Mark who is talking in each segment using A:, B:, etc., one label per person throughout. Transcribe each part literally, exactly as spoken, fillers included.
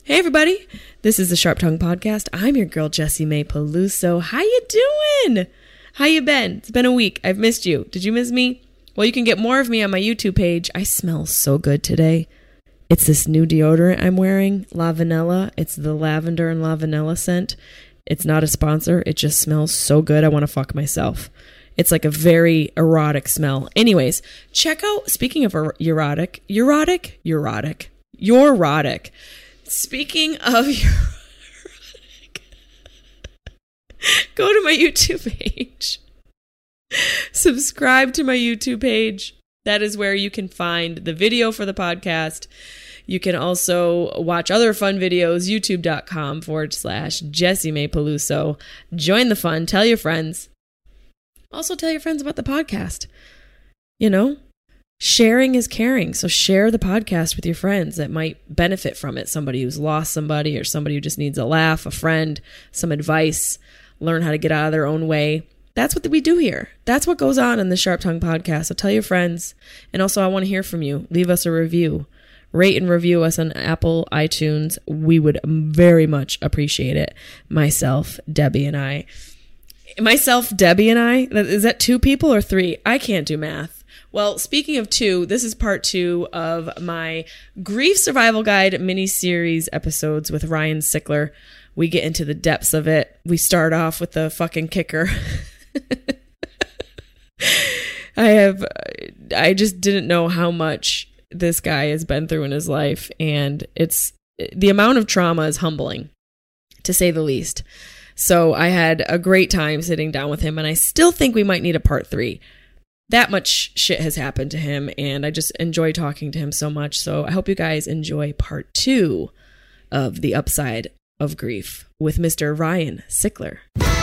A: Hey everybody, this is the Sharp Tongue Podcast. I'm your girl Jessie Mae Peluso. How you doing? How you been? It's been a week. I've missed you. Did you miss me? Well, you can get more of me on my YouTube page. I smell so good today. It's this new deodorant I'm wearing, La Vanilla. It's the lavender and La Vanilla scent. It's not a sponsor. It just smells so good. I want to fuck myself. It's like a very erotic smell. Anyways, check out, speaking of er- erotic, erotic, erotic, you're erotic. Speaking of erotic, go to my YouTube page. Subscribe to my YouTube page. That is where you can find the video for the podcast. You can also watch other fun videos, youtube.com forward slash Jessie Mae Peluso. Join the fun. Tell your friends. Also tell your friends about the podcast. You know, sharing is caring. So share the podcast with your friends that might benefit from it. Somebody who's lost somebody or somebody who just needs a laugh, a friend, some advice, learn how to get out of their own way. That's what we do here. That's what goes on in the Sharp Tongue Podcast. So tell your friends. And also, I want to hear from you. Leave us a review. Rate and review us on Apple, iTunes. We would very much appreciate it. Myself, Debbie, and I. Myself, Debbie, and I? Is that two people or three? I can't do math. Well, speaking of two, this is part two of my Grief Survival Guide mini-series episodes with Ryan Sickler. We get into the depths of it. We start off with the fucking kicker. I have, I just didn't know how much this guy has been through in his life. And it's, the amount of trauma is humbling, to say the least. So I had a great time sitting down with him, and I still think we might need a part three. That much shit has happened to him, and I just enjoy talking to him so much. So I hope you guys enjoy part two of The Upside of Grief with Mister Ryan Sickler.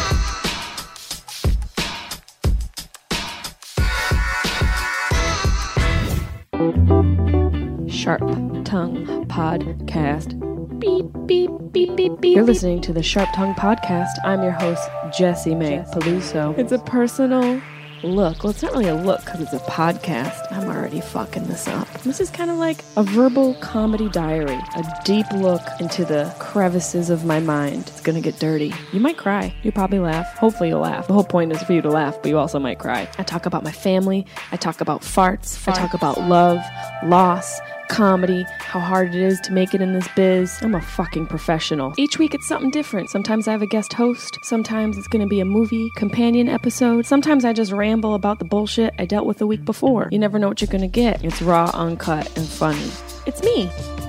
A: Sharp Tongue Podcast. Beep, beep, beep, beep, beep. You're listening to the Sharp Tongue Podcast. I'm your host, Jessie Mae Peluso. It's a personal look. Well, it's not really a look because it's a podcast. I'm already fucking this up. This is kind of like a verbal comedy diary, a deep look into the crevices of my mind. It's gonna get dirty. You might cry. You probably laugh. Hopefully you'll laugh. The whole point is for you to laugh, but you also might cry. I talk about my family. I talk about farts. farts. I talk about love, loss, comedy, how hard it is to make it in this biz. I'm a fucking professional. Each week it's something different. Sometimes I have a guest host. Sometimes it's gonna be a movie companion episode. Sometimes I just ramble about the bullshit I dealt with the week before. You never know what you're gonna get. It's raw, uncut, and funny. It's me.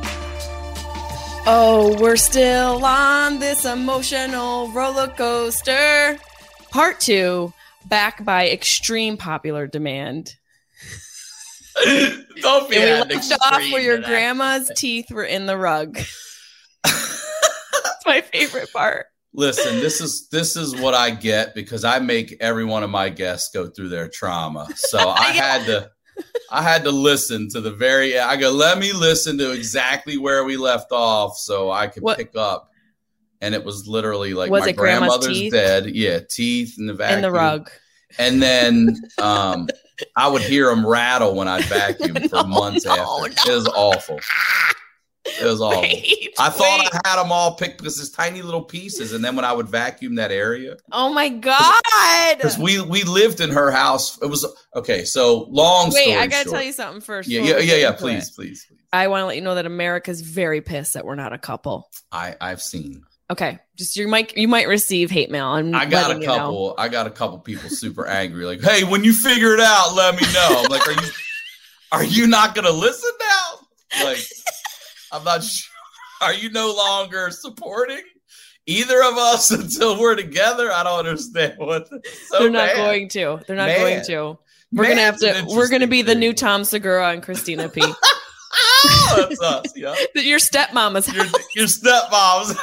A: Oh, we're still on this emotional roller coaster. Part two, back by extreme popular demand.
B: Don't be
A: and we left off where your grandma's teeth were in the rug. That's my favorite part.
B: Listen, this is this is what I get because I make every one of my guests go through their trauma. So I yeah. had to I had to listen to the very I go, let me listen to exactly where we left off so I could what? pick up. And it was literally like
A: was
B: my
A: it
B: grandmother's
A: teeth?
B: dead. Yeah, teeth in the vacuum.
A: In the rug.
B: And then um, I would hear them rattle when I vacuumed for no, months
A: no,
B: after.
A: No.
B: It was awful. It was awful.
A: Wait,
B: I thought
A: wait.
B: I had them all picked because it's tiny little pieces. And then when I would vacuum that area.
A: Oh, my God.
B: Because we, we lived in her house. It was, okay, so long
A: wait,
B: story
A: Wait, I got to
B: short.
A: tell you something first.
B: Yeah, yeah, yeah, yeah. Please, please, please.
A: I want to let you know that America's very pissed that we're not a couple.
B: I, I've seen.
A: Okay, just you might you might receive hate mail. I'm
B: I got a couple.
A: You know.
B: I got a couple people super angry. Like, hey, when you figure it out, let me know. I'm like, are you are you not gonna listen now? Like, I'm not sure. Are you no longer supporting either of us until we're together? I don't understand what. The, so
A: They're not
B: bad.
A: going to. They're not
B: Man.
A: going to. We're
B: Man,
A: gonna have to. We're gonna be the
B: thing.
A: new Tom Segura and Christina P.
B: Oh, that's us. Yeah,
A: your stepmama's
B: your,
A: house.
B: your stepmom's.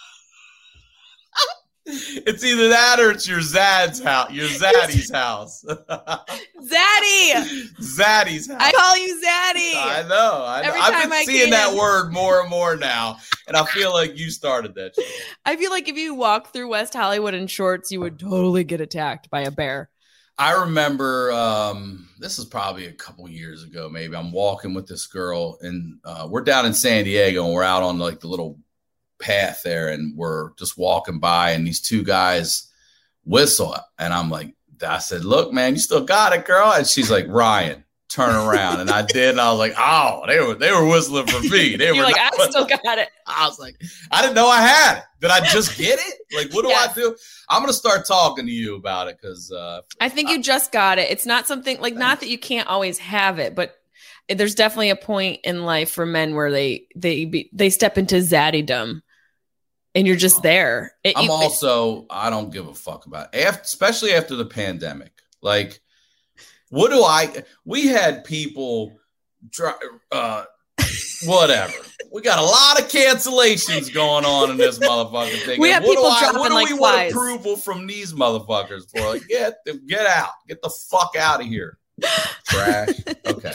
B: It's either that or it's your Zad's house, your Zaddy's house.
A: Zaddy!
B: Zaddy's house.
A: I call you Zaddy.
B: I know. I know.
A: Every
B: I've
A: time
B: been
A: I
B: seeing that
A: in.
B: word more and more now, and I feel like you started that shit.
A: I feel like if you walk through West Hollywood in shorts, you would totally get attacked by a bear.
B: I remember um, this is probably a couple years ago, maybe. I'm walking with this girl, and uh, we're down in San Diego, and we're out on like the little path there, and we're just walking by, and these two guys whistle, and I'm like, I said, look, man, you still got it, girl. And she's like, Ryan, turn around. And I did, and I was like, oh, they were they were whistling for me. They
A: You're
B: were
A: like,
B: not,
A: I still got it.
B: I was like, I didn't know I had it. Did I just get it? Like, what do
A: Yes.
B: I do? I'm gonna start talking to you about it because uh,
A: I think you just got it. It's not something like, not that you can't always have it, but there's definitely a point in life for men where they they be, they step into zaddydom. And you're just there. It,
B: I'm
A: you,
B: also, I don't give a fuck about it. After, especially after the pandemic. Like, what do I, we had people, try, uh, whatever. We got a lot of cancellations going on in this motherfucking thing.
A: We
B: And
A: have people
B: do I,
A: dropping
B: What do
A: like
B: we
A: flies.
B: want approval from these motherfuckers for? Like, get, get out. Get the fuck out of here. Trash. Okay.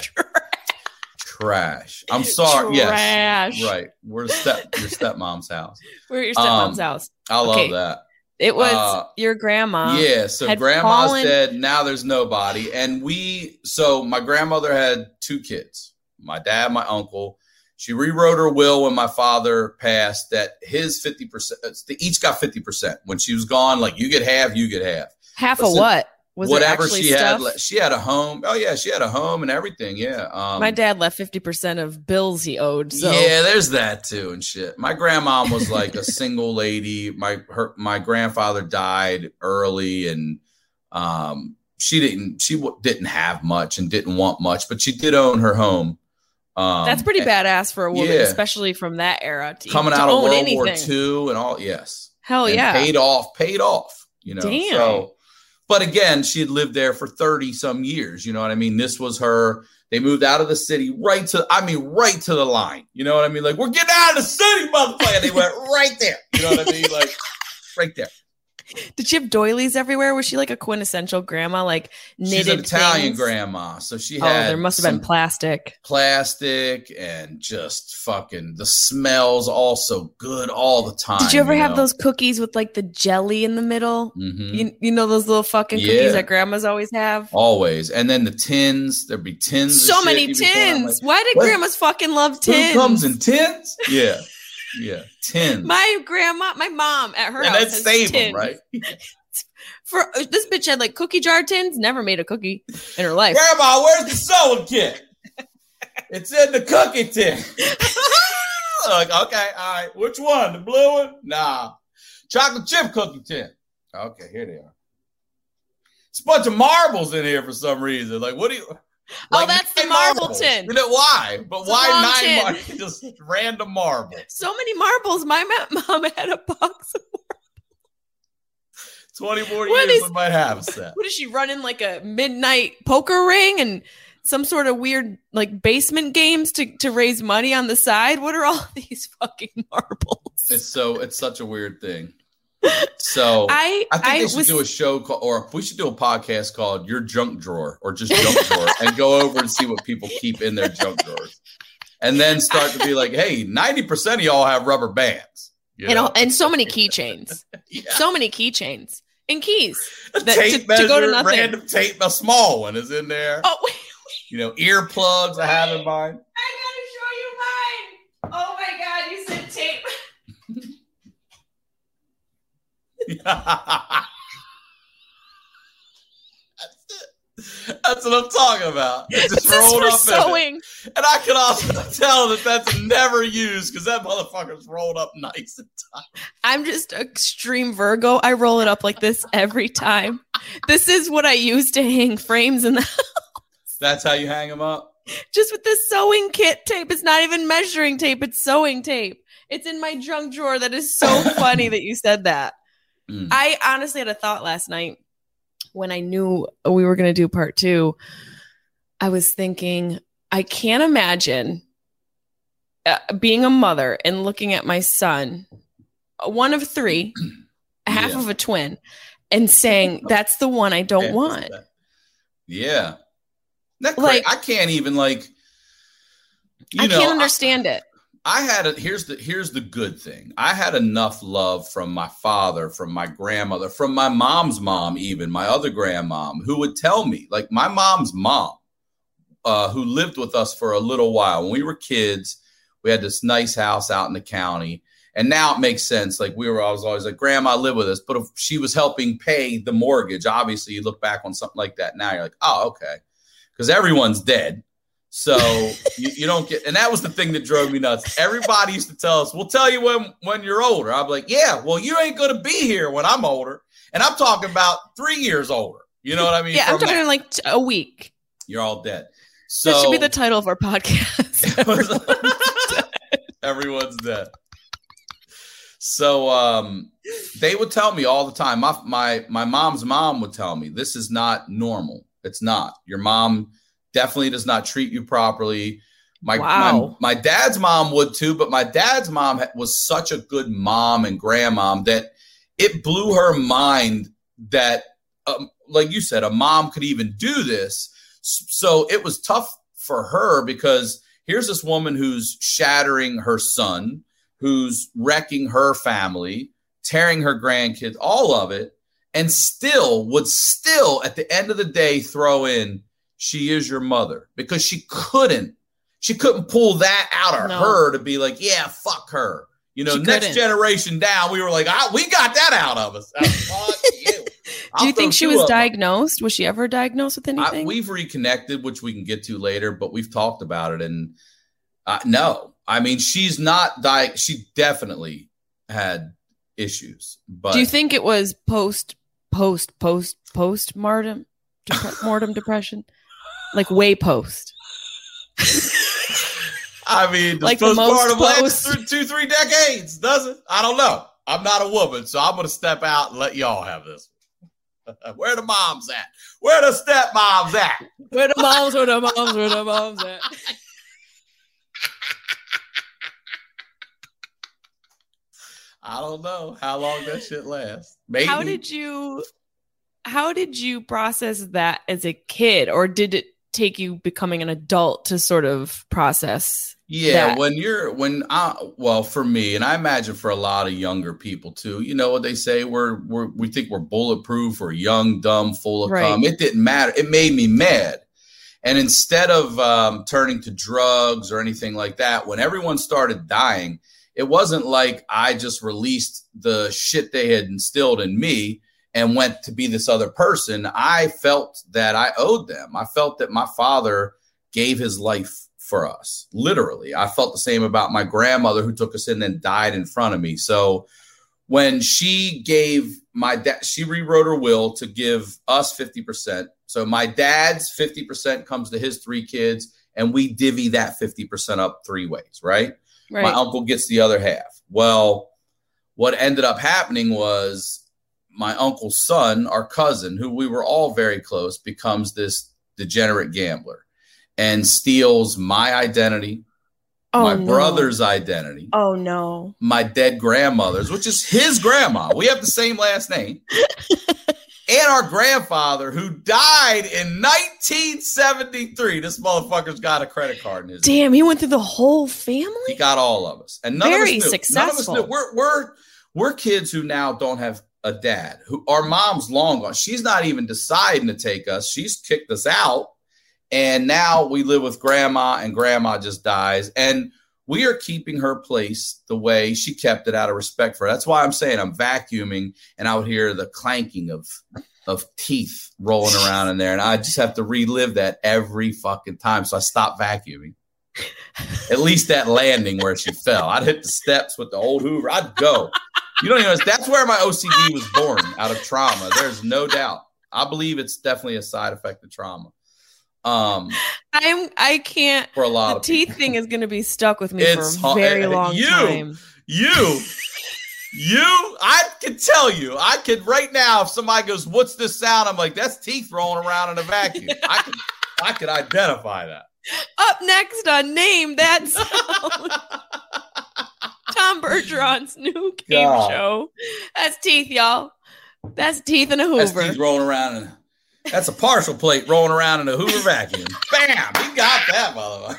B: Trash. I'm sorry.
A: Trash.
B: Yes. Right. We're step your stepmom's house.
A: We're at your stepmom's
B: Um,
A: house.
B: I love
A: Okay.
B: that.
A: It was
B: uh,
A: your grandma.
B: Yeah. So
A: had
B: grandma's
A: fallen-
B: dead. Now there's nobody. And we, so my grandmother had two kids, my dad, my uncle. She rewrote her will when my father passed that his fifty percent, they each got fifty percent. When she was gone, like, you get half, you get half.
A: Half
B: Listen,
A: of what? Was
B: Whatever
A: it actually
B: she
A: stuff?
B: had, she had a home. Oh yeah, she had a home and everything. Yeah. Um,
A: My dad left fifty percent of bills he owed. So
B: Yeah, there's that too and shit. My grandma was like a single lady. My her my grandfather died early, and um, she didn't she w- didn't have much and didn't want much, but she did own her home. Um,
A: that's pretty
B: and
A: badass for a woman,
B: yeah.
A: especially from that era. To,
B: coming
A: to
B: out of
A: own
B: World
A: anything.
B: War Two and all. Yes,
A: Hell
B: and
A: yeah.
B: paid off, paid off. You know,
A: Damn.
B: so. But again, she had lived there for thirty some years. You know what I mean? This was her. They moved out of the city right to, I mean, right to the line. You know what I mean? Like, we're getting out of the city, motherfucker. They went right there. You know what I mean? Like, right there.
A: Did she have doilies everywhere? Was she like a quintessential grandma, like knitted
B: She's an Italian
A: things?
B: grandma. So she
A: Oh,
B: had
A: there must have
B: some
A: been plastic.
B: plastic and just fucking the smells also good all the time.
A: Did you ever have
B: know?
A: those cookies with like the jelly in the middle?
B: Mhm.
A: You, you know those little fucking
B: Yeah.
A: cookies that grandmas always have?
B: Always. And then the tins, there'd be tins. of
A: So
B: shit
A: many
B: you'd be pulling,
A: tins.
B: like,
A: Why did
B: what?
A: grandmas fucking love
B: Food
A: tins?
B: comes in tins? Yeah. Yeah. Tins.
A: My grandma, my mom at her
B: and
A: house
B: then
A: has
B: save
A: tins.
B: them, right?
A: For this bitch had like cookie jar tins. Never made a cookie in her life.
B: Grandma, where's the sewing kit? It's in the cookie tin. Like, okay, all right. Which one? The blue one? Nah. Chocolate chip cookie tin. Okay, here they are. It's a bunch of marbles in here for some reason. Like, what do you? Like,
A: that's the
B: nine
A: marble
B: marbles.
A: tin.
B: You know why? But
A: It's a
B: why
A: long
B: nine
A: tin.
B: marbles? Just random marbles.
A: So many marbles. My ma- mom had a box. Of,
B: Twenty more
A: What
B: years,
A: is-
B: we might have a set.
A: what is she running like a midnight poker ring and some sort of weird like basement games to to raise money on the side? What are all these fucking marbles?
B: It's so it's such a weird thing. So
A: I
B: I think
A: I
B: they should
A: was
B: do a show called, or we should do a podcast called Your Junk Drawer, or just Junk Drawer, and go over and see what people keep in their junk drawers, and then start to be like, hey, ninety percent of y'all have rubber bands, you
A: and,
B: know?
A: all, and so many keychains,
B: Yeah.
A: so many keychains and keys.
B: a
A: that-
B: tape
A: to- to
B: measure,
A: go to nothing.
B: random tape, a small one is in there.
A: Oh, wait,
B: You know, earplugs I have in mine.
A: I gotta show you mine. Oh my god, you said tape.
B: That's it. That's what I'm talking about. It just
A: This is
B: rolled
A: for
B: up in it.
A: sewing.
B: And I can also tell that that's never used because that motherfucker's rolled up nice and tight.
A: I'm just extreme Virgo. I roll it up like this every time. This is what I use to hang frames in the
B: That's how you hang them up?
A: just with this sewing kit tape. It's not even measuring tape, it's sewing tape. It's in my junk drawer. That is so funny that you said that.
B: Mm.
A: I honestly had a thought last night when I knew we were going to do part two. I was thinking, I can't imagine uh, being a mother and looking at my son, one of three, half
B: Yeah.
A: of a twin, and saying, that's the one I don't
B: Yeah,
A: want.
B: Yeah. That
A: Like-
B: cra- I can't even like you
A: I
B: know,
A: can't understand it.
B: I had a here's the here's the good thing. I had enough love from my father, from my grandmother, from my mom's mom, even my other grandmom, who would tell me, like my mom's mom, uh, who lived with us for a little while. When we were kids, we had this nice house out in the county, And now it makes sense. Like we were, I was always like, Grandma, live with us. But if she was helping pay the mortgage, obviously you look back on something like that now, you're like, oh, okay. Because everyone's dead. So you, you don't get, and that was the thing that drove me nuts. Everybody used to tell us, we'll tell you when, when you're older. I'm like, yeah, well, you ain't going to be here when I'm older. And I'm talking about three years older. You know what I mean?
A: Yeah, I'm talking
B: that,
A: like a week.
B: You're all dead. So
A: that should be the title of our podcast.
B: Everyone's dead. Everyone's dead. So um, they would tell me all the time. My, my, my mom's mom would tell me, this is not normal. It's not. Your mom definitely does not treat you properly. My,
A: wow.
B: my, my dad's mom would too, but my dad's mom was such a good mom and grandmom that it blew her mind that, um, like you said, a mom could even do this. So it was tough for her because here's this woman who's shattering her son, who's wrecking her family, tearing her grandkids, all of it, and still would still at the end of the day throw in, she is your mother, because she couldn't, she couldn't pull that out of no. her to be like, yeah, fuck her. You know, she next couldn't. Generation down, we were like, ah, we got that out of us. Fuck you.
A: Do you think she was diagnosed? Was she ever diagnosed with anything?
B: I, we've reconnected, which we can get to later, but we've talked about it. And uh, no, I mean, she's not di- She definitely had issues. But
A: do you think it was post, post, post, post mortem, dep- mortem depression, like way post?
B: I mean,
A: like the most
B: lasts through two, three decades, does it? I don't know. I'm not a woman, so I'm going to step out and let y'all have this. Where the moms at? Where the stepmoms at?
A: Where the moms, where the moms, where the moms at?
B: I don't know how long that shit lasts. Maybe.
A: How did you, how did you process that as a kid? Or did it take you becoming an adult to sort of process?
B: Yeah,
A: that?
B: when you're, when I, well, for me, and I imagine for a lot of younger people too, you know what they say, we're, we're we think we're bulletproof or young, dumb, full of
A: right.
B: cum. It didn't matter. It made me mad. And instead of um, turning to drugs or anything like that, when everyone started dying, it wasn't like I just released the shit they had instilled in me and went to be this other person. I felt that I owed them. I felt that my father gave his life for us. Literally. I felt the same about my grandmother who took us in and died in front of me. So when she gave my dad, she rewrote her will to give us fifty percent. So my dad's fifty percent comes to his three kids and we divvy that fifty percent up three ways, right? Right. My uncle gets the other half. Well, what ended up happening was my uncle's son, our cousin, who we were all very close, becomes this degenerate gambler and steals my identity, oh, my no. brother's identity.
A: Oh, no.
B: My dead grandmother's, which is his grandma. We have the same last name. And our grandfather, who died in nineteen seventy-three. This motherfucker's got a credit card in his
A: Damn, name. He went through the whole family?
B: He got all of us. And none
A: Very
B: of us knew.
A: successful.
B: None of us knew. We're, we're, we're kids who now don't have a dad. Who our mom's long gone. She's not even deciding to take us. She's kicked us out. And now we live with grandma, and grandma just dies. And we are keeping her place the way she kept it out of respect for her. That's why I'm saying I'm vacuuming and I would hear the clanking of, of teeth rolling around in there. And I just have to relive that every fucking time. So I stopped vacuuming. At least that landing where she fell. I'd hit the steps with the old Hoover. I'd go. You don't even know. That's where my O C D was born, out of trauma. There's no doubt. I believe it's definitely a side effect of trauma. Um,
A: I'm, I can't,
B: for a lot
A: the
B: of
A: teeth
B: people.
A: thing is going to be stuck with me
B: It's
A: for a very
B: uh,
A: long
B: you,
A: time.
B: You, you, I can tell you, I could right now, if somebody goes, what's this sound? I'm like, that's teeth rolling around in a vacuum. I could, I could identify that.
A: Up next on Name That Sound. Tom Bergeron's new game God. show. That's teeth, y'all. That's teeth in a Hoover.
B: That's teeth rolling around in a That's a partial plate rolling around in a Hoover vacuum. Bam! You got that, motherfucker.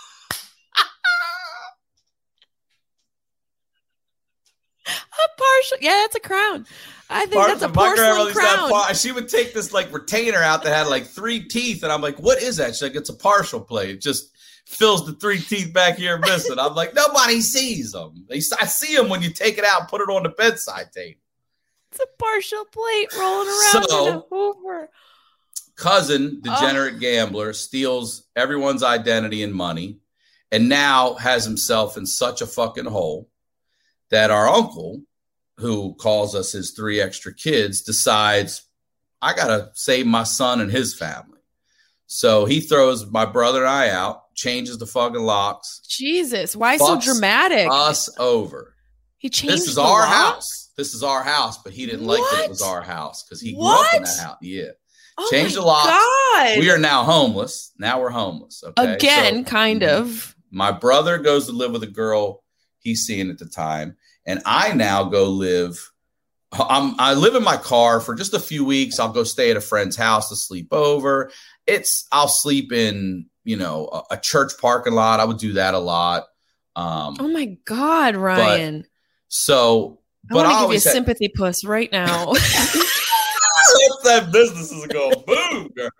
A: A partial, yeah, that's a crown. I think
B: Partial,
A: that's a porcelain crown.
B: Par- she would take this like retainer out that had like three teeth, and I'm like, "What is that?" She's like, "It's a partial plate. It just fills the three teeth back here missing. I'm like, nobody sees them. They, I see them when you take it out and put it on the bedside table.
A: It's a partial plate rolling around
B: So,
A: in a Hoover.
B: Cousin, degenerate
A: oh.
B: gambler, steals everyone's identity and money, and now has himself in such a fucking hole that our uncle, who calls us his three extra kids, decides, I got to save my son and his family. So he throws my brother and I out, changes the fucking locks.
A: Jesus, why so dramatic?
B: Us over.
A: He changed
B: This is
A: the
B: our
A: lock?
B: house. This is our house, but he didn't
A: What?
B: like that it was our house because he grew
A: What?
B: up in that house. Yeah.
A: Oh
B: Change
A: my
B: the locks.
A: God.
B: We are now homeless. Now we're homeless. Okay?
A: Again,
B: So,
A: kind of.
B: My brother goes to live with a girl he's seeing at the time, and I now go live. I'm, I live in my car for just a few weeks. I'll go stay at a friend's house to sleep over. It's I'll sleep in, you know, a, a church parking lot. I would do that a lot. Um,
A: Oh my God, Ryan.
B: so,
A: I
B: but
A: want
B: I
A: to give you a
B: always had,
A: sympathy puss right now.
B: that business is going boom, girl.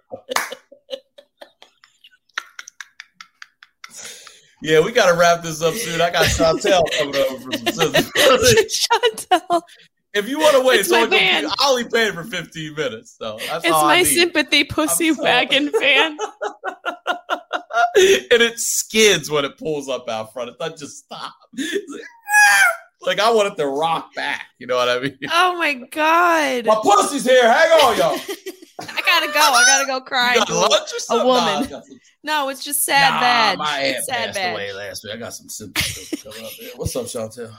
B: Yeah, we got to wrap this up soon. I got Chantel coming over for some sympathy.
A: Chantel.
B: If you want to wait,
A: It's
B: it's
A: my
B: only
A: van.
B: gonna be, I only paid for fifteen minutes. So that's
A: It's
B: all I
A: my
B: need.
A: sympathy pussy
B: I'm sorry.
A: wagon fan.
B: And it skids when it pulls up out front. It doesn't just stop. It's like, like I want it to rock back. You know what I mean?
A: Oh my God.
B: My pussy's here. Hang on, y'all.
A: I gotta go. I gotta go cry.
B: You got
A: to
B: lunch or
A: a
B: something?
A: woman.
B: Nah, I got some-
A: No, it's just sad
B: Nah,
A: bad.
B: my aunt
A: It's sad
B: passed
A: bad.
B: away last week. I got some sympathy coming up there. What's up, Chantel?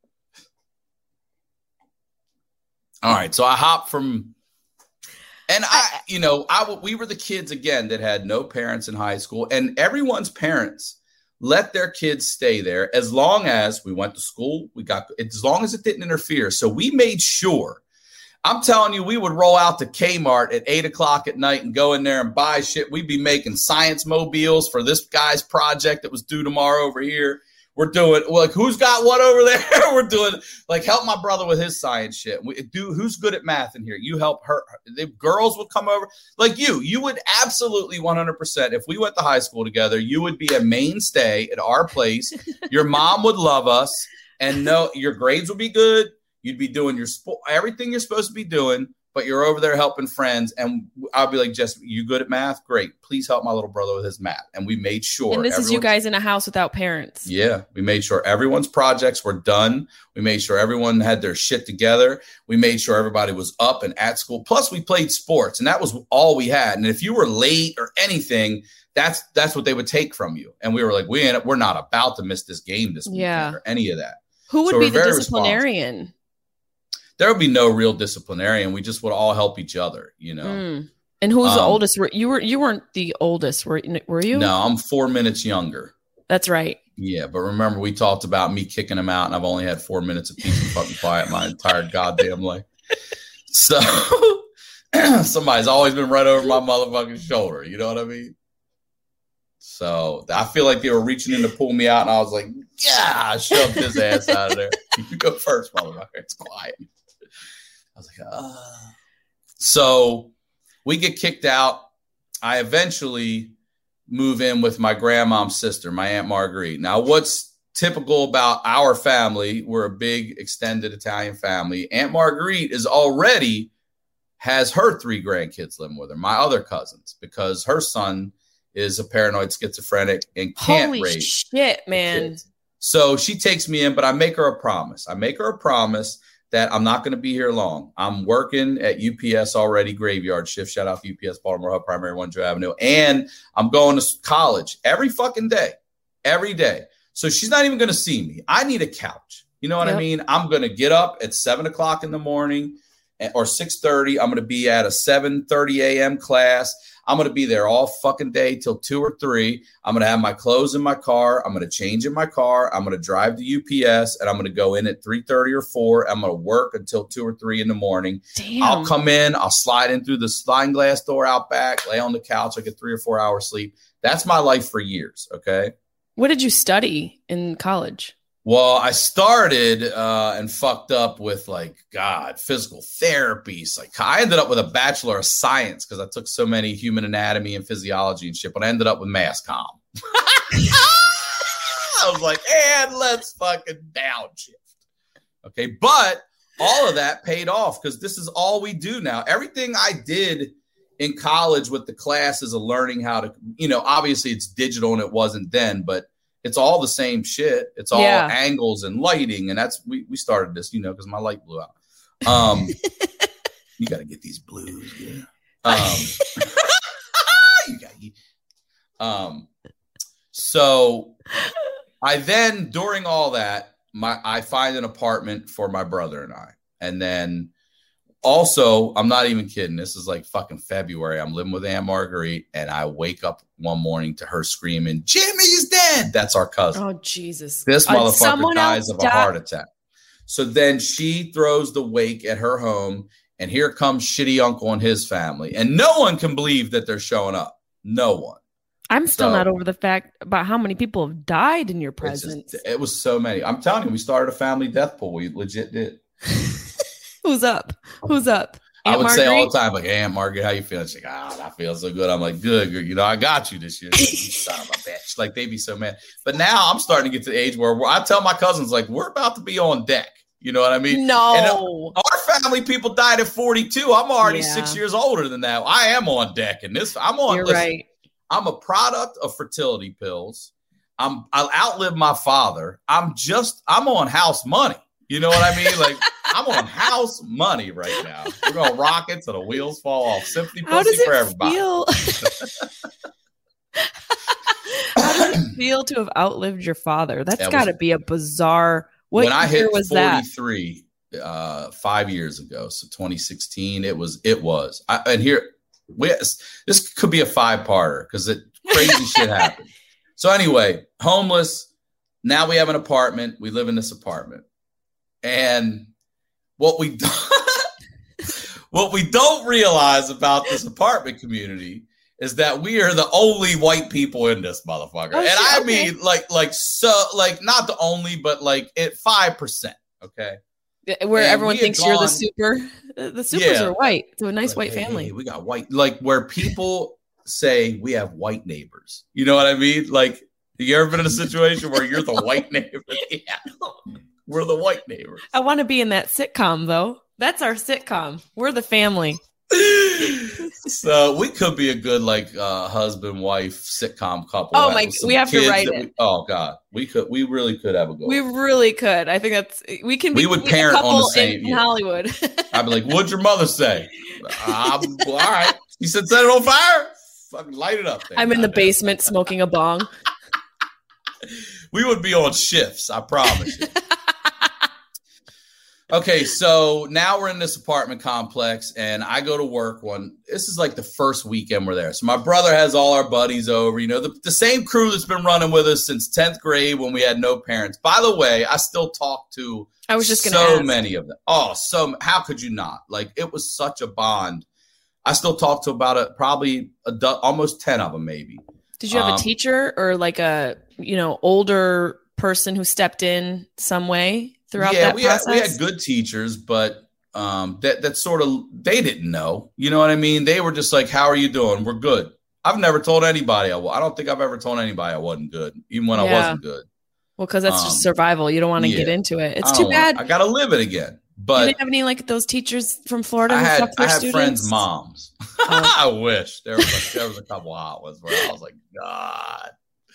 B: All right, so I hopped from, and I, you know, I we were the kids again that had no parents in high school, and everyone's parents let their kids stay there as long as we went to school. We got as long as it didn't interfere. So we made sure. I'm telling you, we would roll out to Kmart at eight o'clock at night and go in there and buy shit. We'd be making science mobiles for this guy's project that was due tomorrow over here. We're doing like, who's got what over there? We're doing like, help my brother with his science shit. We do. Who's good at math in here? You help her. The girls would come over like you. You would absolutely one hundred percent. If we went to high school together, you would be a mainstay at our place. Your mom would love us, and no, your grades would be good. You'd be doing your sport, everything you're supposed to be doing, but you're over there helping friends. And I'll be like, Jess, you good at math? Great. Please help my little brother with his math. And we made sure.
A: And this is you guys in a house without parents.
B: Yeah. We made sure everyone's projects were done. We made sure everyone had their shit together. We made sure everybody was up and at school. Plus we played sports, and that was all we had. And if you were late or anything, that's, that's what they would take from you. And we were like, we ain't, we're not about to miss this game this weekend
A: Yeah.
B: or any of that.
A: Who would
B: So
A: be
B: we're
A: the
B: very
A: disciplinarian?
B: There would be no real disciplinarian. We just would all help each other, you know.
A: Mm. And who's the
B: Um,
A: oldest? Were- You were you weren't the oldest, were were you?
B: No, I'm four minutes younger.
A: That's right.
B: Yeah, but remember we talked about me kicking him out, and I've only had four minutes of peace and fucking quiet my entire goddamn life. So somebody's always been right over my motherfucking shoulder. You know what I mean? So I feel like they were reaching in to pull me out, and I was like, yeah, I shoved his ass out of there. You go first, motherfucker. It's quiet. I was like, ah. So we get kicked out. I eventually move in with my grandmom's sister, my Aunt Marguerite. Now, what's typical about our family, we're a big extended Italian family. Aunt Marguerite is already has her three grandkids living with her, my other cousins, because her son is a paranoid schizophrenic and can't
A: Holy
B: raise
A: shit, man.
B: kids. So she takes me in, but I make her a promise. I make her a promise that I'm not going to be here long. I'm working at U P S already, graveyard shift. Shout out to U P S Baltimore Hub, Primary one Joe Avenue. And I'm going to college every fucking day, every day. So she's not even going to see me. I need a couch. You know what
A: Yep.
B: I mean? I'm going to get up at seven o'clock in the morning or six thirty. I'm going to be at a seven thirty a.m. class. I'm going to be there all fucking day till two or three. I'm going to have my clothes in my car. I'm going to change in my car. I'm going to drive to U P S, and I'm going to go in at three thirty or four. I'm going to work until two or three in the morning.
A: Damn.
B: I'll come in. I'll slide in through the sliding glass door out back, lay on the couch. I get three or four hours sleep. That's my life for years. Okay.
A: What did you study in college?
B: Well, I started uh, and fucked up with like, God, physical therapy. Like I ended up with a bachelor of science because I took so many human anatomy and physiology and shit, but I ended up with mass comm. I was like, and let's fucking downshift. Okay, but all of that paid off because this is all we do now. Everything I did in college with the classes of learning how to, you know, obviously it's digital and it wasn't then, but it's all the same shit. It's all yeah. angles and lighting. And that's, we, we started this, you know, because my light blew out. Um, you got to get these blues. Yeah. Um, you got um, so I then, during all that, my I find an apartment for my brother and I. And then also, I'm not even kidding. This is like fucking February. I'm living with Aunt Marguerite, and I wake up one morning to her screaming, Jimmy's dead. That's our cousin.
A: Oh, Jesus.
B: This
A: uh,
B: motherfucker dies of a heart attack. So then she throws the wake at her home, and here comes shitty uncle and his family. And no one can believe that they're showing up. No one.
A: I'm still so, not over the fact about how many people have died in your presence.
B: Just, it was so many. I'm telling you, we started a family death pool. We legit did.
A: Who's up? Who's up? Aunt
B: I would
A: Marguerite?
B: say all the time, like, hey, Aunt Margaret, how you feeling? She's like, oh, I feel so good. I'm like, good, good. You know, I got you this year. You son of a bitch. Like, they'd be so mad. But now I'm starting to get to the age where, where I tell my cousins, like, we're about to be on deck. You know what I mean?
A: No.
B: And our family people died at forty-two. I'm already
A: yeah.
B: six years older than that. I am on deck. And this, I'm on.
A: You're
B: listen,
A: right.
B: I'm a product of fertility pills. I'm, I'll outlive my father. I'm just, I'm on house money. You know what I mean? Like, I'm on house money right now. We're going to rock it till the wheels fall off. Simply pussy for everybody.
A: Feel? How does it feel to have outlived your father? That's that got to be a bizarre. What
B: when I hit
A: was
B: forty-three that? Uh, five years ago, so twenty sixteen, it was, it was. I, and here, we, this could be a five-parter because it crazy shit happened. So anyway, homeless. Now we have an apartment. We live in this apartment. And what we what we don't realize about this apartment community is that we are the only white people in this motherfucker. Oh, and shit, I okay. mean, like, like so, like not the only, but like at five percent. Okay,
A: where and everyone thinks gone, you're the super. The supers yeah. are white, so a nice like, white
B: hey,
A: family.
B: Hey, we got white, like where people say we have white neighbors. You know what I mean? Like, you ever been in a situation where you're the white neighbor? Yeah. We're the white neighbors.
A: I want to be in that sitcom, though. That's our sitcom. We're the family.
B: So we could be a good, like, uh, husband wife sitcom couple.
A: Oh my! We have to write it.
B: We, oh God, we could. We really could have a go.
A: We really could. I think that's we can. Be,
B: we would parent on the same
A: in, in Hollywood.
B: I'd be like, "What'd your mother say?" Uh, all right. You said set it on fire. Fucking light it up. There.
A: I'm in the basement smoking a bong.
B: We would be on shifts. I promise you. Okay, so now we're in this apartment complex, and I go to work one. This is like the first weekend we're there. So my brother has all our buddies over, you know, the, the same crew that's been running with us since tenth grade when we had no parents. By the way, I still talk to
A: I was just gonna
B: so
A: ask.
B: many of them. Oh, so how could you not? Like, it was such a bond. I still talk to about a, probably a, almost ten of them, maybe.
A: Did you have um, a teacher or like a, you know, older person who stepped in some way throughout
B: yeah,
A: that
B: we
A: process?
B: Had, we had good teachers, but um, that that sort of, they didn't know. You know what I mean? They were just like, how are you doing? We're good. I've never told anybody. I, I don't think I've ever told anybody I wasn't good, even when yeah. I wasn't good.
A: Well, because that's um, just survival. You don't want to yeah, get into it. It's too bad.
B: I got to live it again. But
A: you didn't have any like those teachers from Florida who
B: I had,
A: fucked their
B: I had
A: students?
B: friends' moms. Oh. I wish. There was, a, there was a couple hot ones where I was like, God.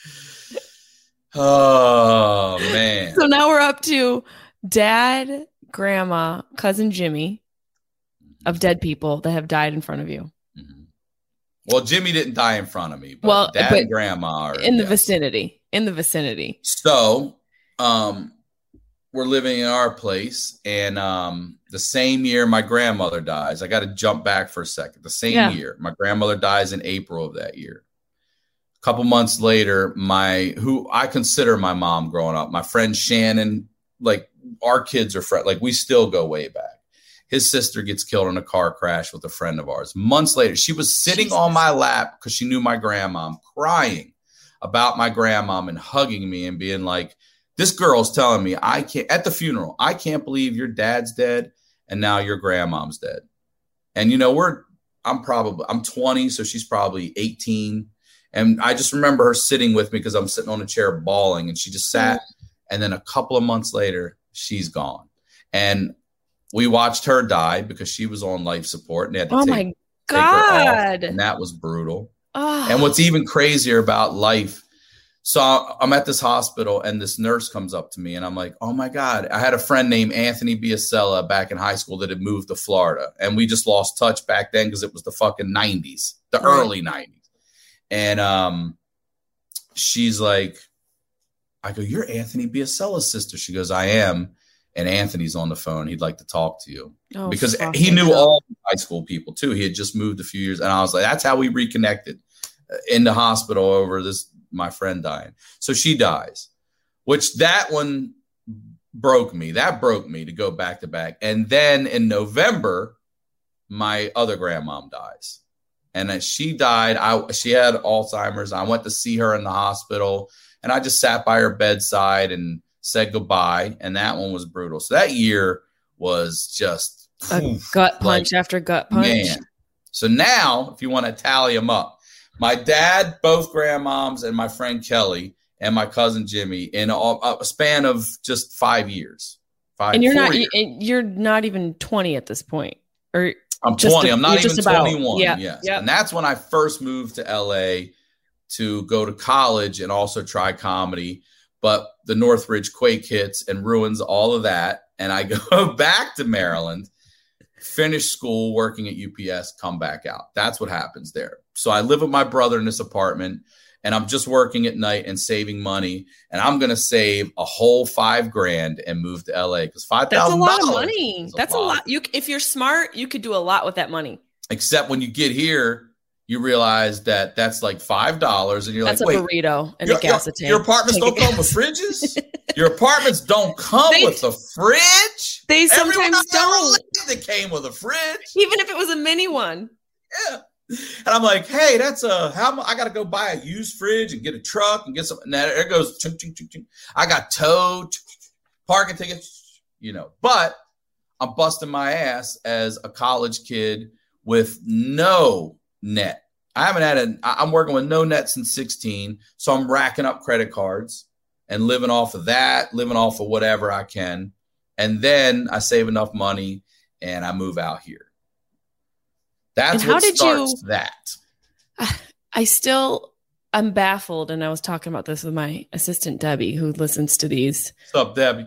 B: Oh, man.
A: So now we're up to dad, grandma, cousin Jimmy of dead people that have died in front of you.
B: Mm-hmm. Well, Jimmy didn't die in front of me, but
A: well,
B: dad
A: but
B: and grandma are
A: in the
B: yeah.
A: vicinity. In the vicinity.
B: So, um, we're living in our place, and um, the same year my grandmother dies. I got to jump back for a second. The same yeah. year my grandmother dies in April of that year. A couple months later, my who I consider my mom growing up, my friend Shannon, like our kids are friends. Like we still go way back. His sister gets killed in a car crash with a friend of ours. Months later, she was sitting Jesus. on my lap because she knew my grandmom, crying about my grandmom and hugging me and being like, this girl's telling me I can't at the funeral. I can't believe your dad's dead and now your grandmom's dead. And, you know, we're I'm probably I'm twenty. So she's probably eighteen. And I just remember her sitting with me because I'm sitting on a chair bawling, and she just sat. And then a couple of months later, she's gone. And we watched her die because she was on life support. And they had to
A: oh
B: take,
A: my
B: take
A: God.
B: her off, and that was brutal.
A: Oh.
B: And what's even crazier about life, so I'm at this hospital and this nurse comes up to me and I'm like, oh my God, I had a friend named Anthony Biasella back in high school that had moved to Florida. And we just lost touch back then because it was the fucking nineties, the
A: right.
B: early nineties. And um, she's like, I go, you're Anthony Biasella's sister. She goes, I am. And Anthony's on the phone. He'd like to talk to you. Oh, because he knew God. all high school people too. He had just moved a few years. And I was like, that's how we reconnected in the hospital over this, my friend dying. So she dies, which that one broke me. That broke me to go back to back. And then in November, my other grandmom dies. And as she died, I she had Alzheimer's. I went to see her in the hospital and I just sat by her bedside and said goodbye. And that one was brutal. So that year was just
A: a oof, gut punch like, after gut punch. Man.
B: So now, if you want to tally them up, my dad, both grandmoms, and my friend Kelly and my cousin Jimmy in a, a span of just five years. Five,
A: and you're not
B: years.
A: you're not even twenty at this point, or
B: I'm twenty. A, I'm not even twenty-one.
A: Yeah,
B: yes,
A: yep.
B: And that's when I first moved to L A to go to college and also try comedy. But the Northridge quake hits and ruins all of that, and I go back to Maryland. Finish school, working at U P S, come back out. That's what happens there. So I live with my brother in this apartment and I'm just working at night and saving money. And I'm going to save a whole five grand and move to L A because five thousand dollars.
A: That's a lot of money. That's a lot. lot. You, if you're smart, you could do a lot with that money.
B: Except when you get here, you realize that that's like five dollars and you're
A: that's
B: like,
A: a
B: wait,
A: burrito and
B: your,
A: a gas
B: your,
A: tank.
B: Your apartments don't come with fridges? Your apartments don't come they, with a fridge?
A: They sometimes don't.
B: They came with a fridge.
A: Even if it was a mini one.
B: Yeah. And I'm like, hey, that's a, how I got to go buy a used fridge and get a truck and get some. And there goes, ching, ching, ching, ching. I got towed, parking tickets, you know, but I'm busting my ass as a college kid with no net. I haven't had a, I'm working with no net since sixteen. So I'm racking up credit cards and living off of that, living off of whatever I can. And then I save enough money and I move out here. That's
A: and how
B: what
A: did
B: starts
A: you,
B: that.
A: I still, I'm baffled. And I was talking about this with my assistant, Debbie, who listens to these.
B: What's up, Debbie?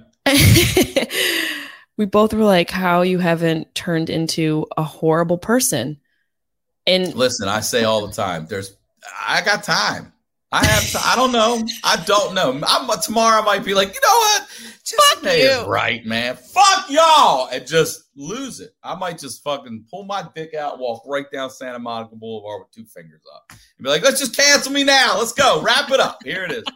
A: We both were like, how you haven't turned into a horrible person. And
B: listen, I say all the time, there's, I got time. I have, to, I don't know. I don't know. I'm tomorrow I might be like, you know what? Just is right, man. Fuck y'all. And just lose it. I might just fucking pull my dick out, walk right down Santa Monica Boulevard with two fingers up and be like, let's just cancel me now. Let's go. Wrap it up. Here it is.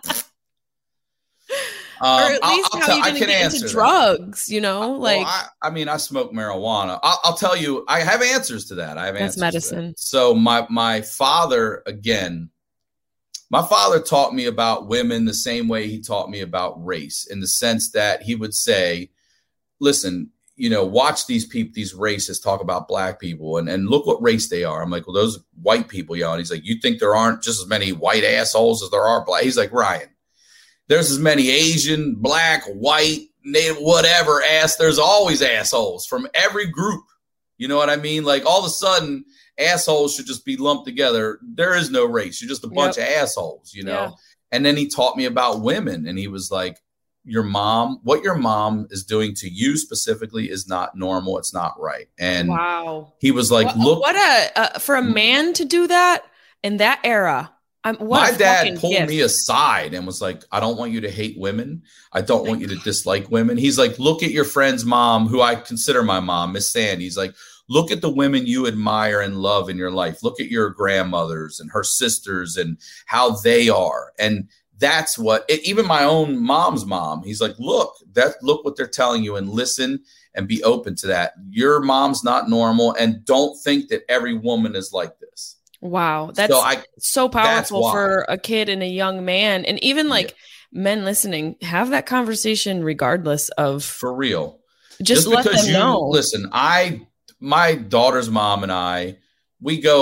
A: Um, or at least I'll, I'll how you didn't get into drugs, that. you know? Like,
B: well, I, I mean, I smoke marijuana. I'll, I'll tell you, I have answers to that. I have
A: that's
B: answers.
A: That's medicine.
B: So my my father, again, my father taught me about women the same way he taught me about race, in the sense that he would say, listen, you know, watch these people, these racists talk about black people and, and look what race they are. I'm like, well, those white people, yo. And he's like, you think there aren't just as many white assholes as there are black? He's like, Ryan, there's as many Asian, black, white, native, whatever ass. There's always assholes from every group. You know what I mean? Like all of a sudden, assholes should just be lumped together. There is no race. You're just a bunch yep. of assholes, you know? Yeah. And then he taught me about women. And he was like, your mom, what your mom is doing to you specifically is not normal. It's not right. And
A: wow.
B: he was like,
A: what,
B: look.
A: What a, uh, for a man to do that in that era. I'm,
B: my dad pulled gift. me aside and was like, I don't want you to hate women. I don't want you to dislike women. He's like, look at your friend's mom, who I consider my mom, Miss Sandy. He's like, look at the women you admire and love in your life. Look at your grandmothers and her sisters and how they are. And that's what, it, even my own mom's mom, he's like, look, that, look what they're telling you and listen and be open to that. Your mom's not normal. And don't think that every woman is like this.
A: Wow. That's so, I, so powerful
B: that's
A: for a kid and a young man. And even like yeah. men listening, have that conversation regardless of.
B: For real.
A: Just, just let them
B: you,
A: know.
B: Listen, I, my daughter's mom and I, we go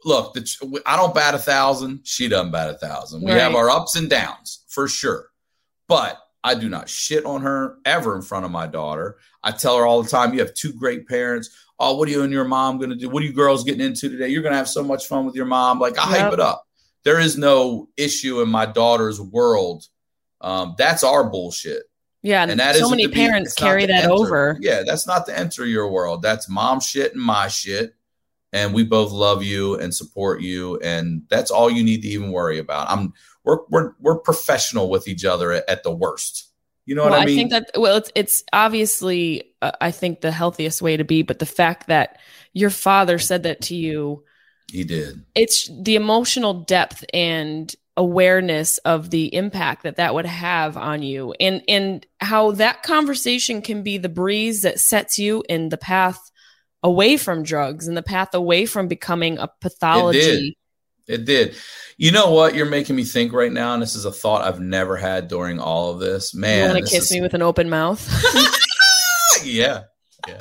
B: look, the, I don't bat a thousand. She doesn't bat a thousand. We
A: right.
B: have our ups and downs for sure. But I do not shit on her ever in front of my daughter. I tell her all the time, you have two great parents. Oh, what are you and your mom going to do? What are you girls getting into today? You're going to have so much fun with your mom. Like, I yep. hype it up. There is no issue in my daughter's world. Um, that's our bullshit.
A: Yeah, and that so many parents be, carry that
B: enter.
A: over.
B: Yeah, that's not to enter your world. That's mom shit and my shit. And we both love you and support you. And that's all you need to even worry about. I'm we're we're we're professional with each other at, at the worst. You know
A: well,
B: what I mean?
A: I think that well, it's it's obviously uh, I think the healthiest way to be, but the fact that your father said that to you,
B: he did.
A: It's the emotional depth and awareness of the impact that that would have on you, and and how that conversation can be the breeze that sets you in the path away from drugs and the path away from becoming a pathology.
B: It did. It did. You know what? You're making me think right now, and this is a thought I've never had during all of this. Man,
A: you want to kiss
B: is...
A: me with an open mouth?
B: yeah. Yeah.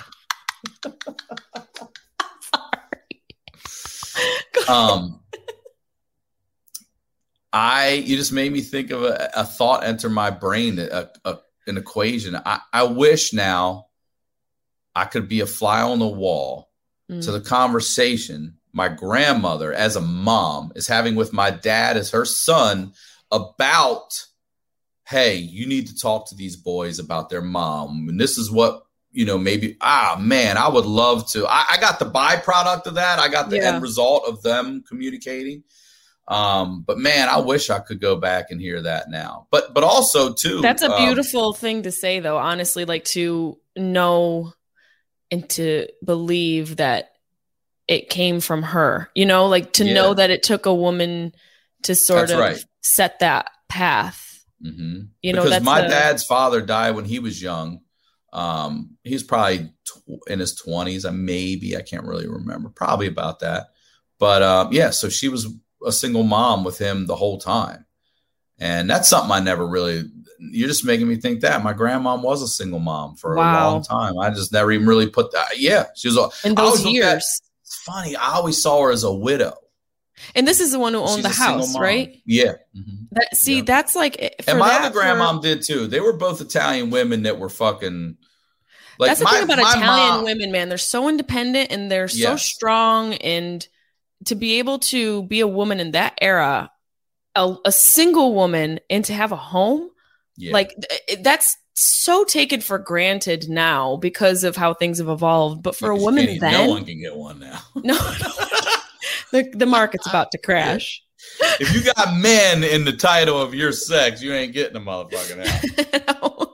B: um, I you just made me think of a, a thought enter my brain, a, a, an equation. I, I wish now I could be a fly on the wall mm. to the conversation my grandmother as a mom is having with my dad as her son about, hey, you need to talk to these boys about their mom. And this is what, you know, maybe, ah, man, I would love to. I, I got the byproduct of that. I got the yeah. end result of them communicating. Um, but man, I wish I could go back and hear that now. But, but also too.
A: That's a
B: um,
A: beautiful thing to say though, honestly, like to know and to believe that it came from her, you know, like to yeah. know that it took a woman to sort that's of right. set that path.
B: Mm-hmm.
A: You know,
B: because
A: that's
B: my
A: the...
B: dad's father died when he was young. Um, he was probably tw- in his twenties. I maybe, I can't really remember, probably about that. But um, yeah, so she was a single mom with him the whole time. And that's something I never really, you're just making me think that my grandma was a single mom for wow. a long time. I just never even really put that. Yeah. She was a,
A: in those years. At,
B: it's funny. I always saw her as a widow.
A: And this is the one who owned
B: She's
A: the house, right?
B: Yeah. Mm-hmm.
A: That, see, yeah. that's like,
B: and my other grandmom for... did too. They were both Italian women that were fucking. Like
A: that's the
B: my,
A: thing about Italian
B: mom,
A: women, man. They're so independent and they're so
B: yes.
A: strong. And to be able to be a woman in that era, a, a single woman, and to have a home, yeah. like that's so taken for granted now because of how things have evolved. But for yeah, a woman
B: even,
A: then,
B: no one can get one now.
A: no, no. the the market's about to crash.
B: Yeah. If you got men in the title of your sex, you ain't getting a motherfucking house.
A: No.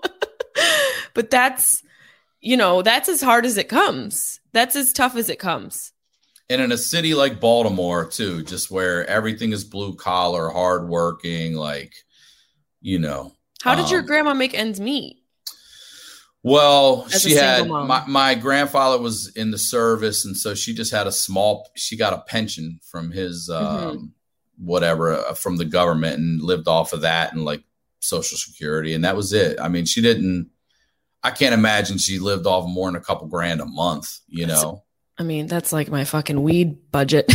A: But that's, you know, that's as hard as it comes. That's as tough as it comes.
B: And in a city like Baltimore, too, just where everything is blue collar, hardworking, like, you know.
A: How did
B: um,
A: your grandma make ends meet?
B: Well,
A: As
B: she had my, my grandfather was in the service. And so she just had a small, she got a pension from his um, mm-hmm. whatever, uh, from the government and lived off of that and like Social Security. And that was it. I mean, she didn't, I can't imagine she lived off more than a couple grand a month, you
A: that's,
B: know?
A: I mean, that's like my fucking weed budget.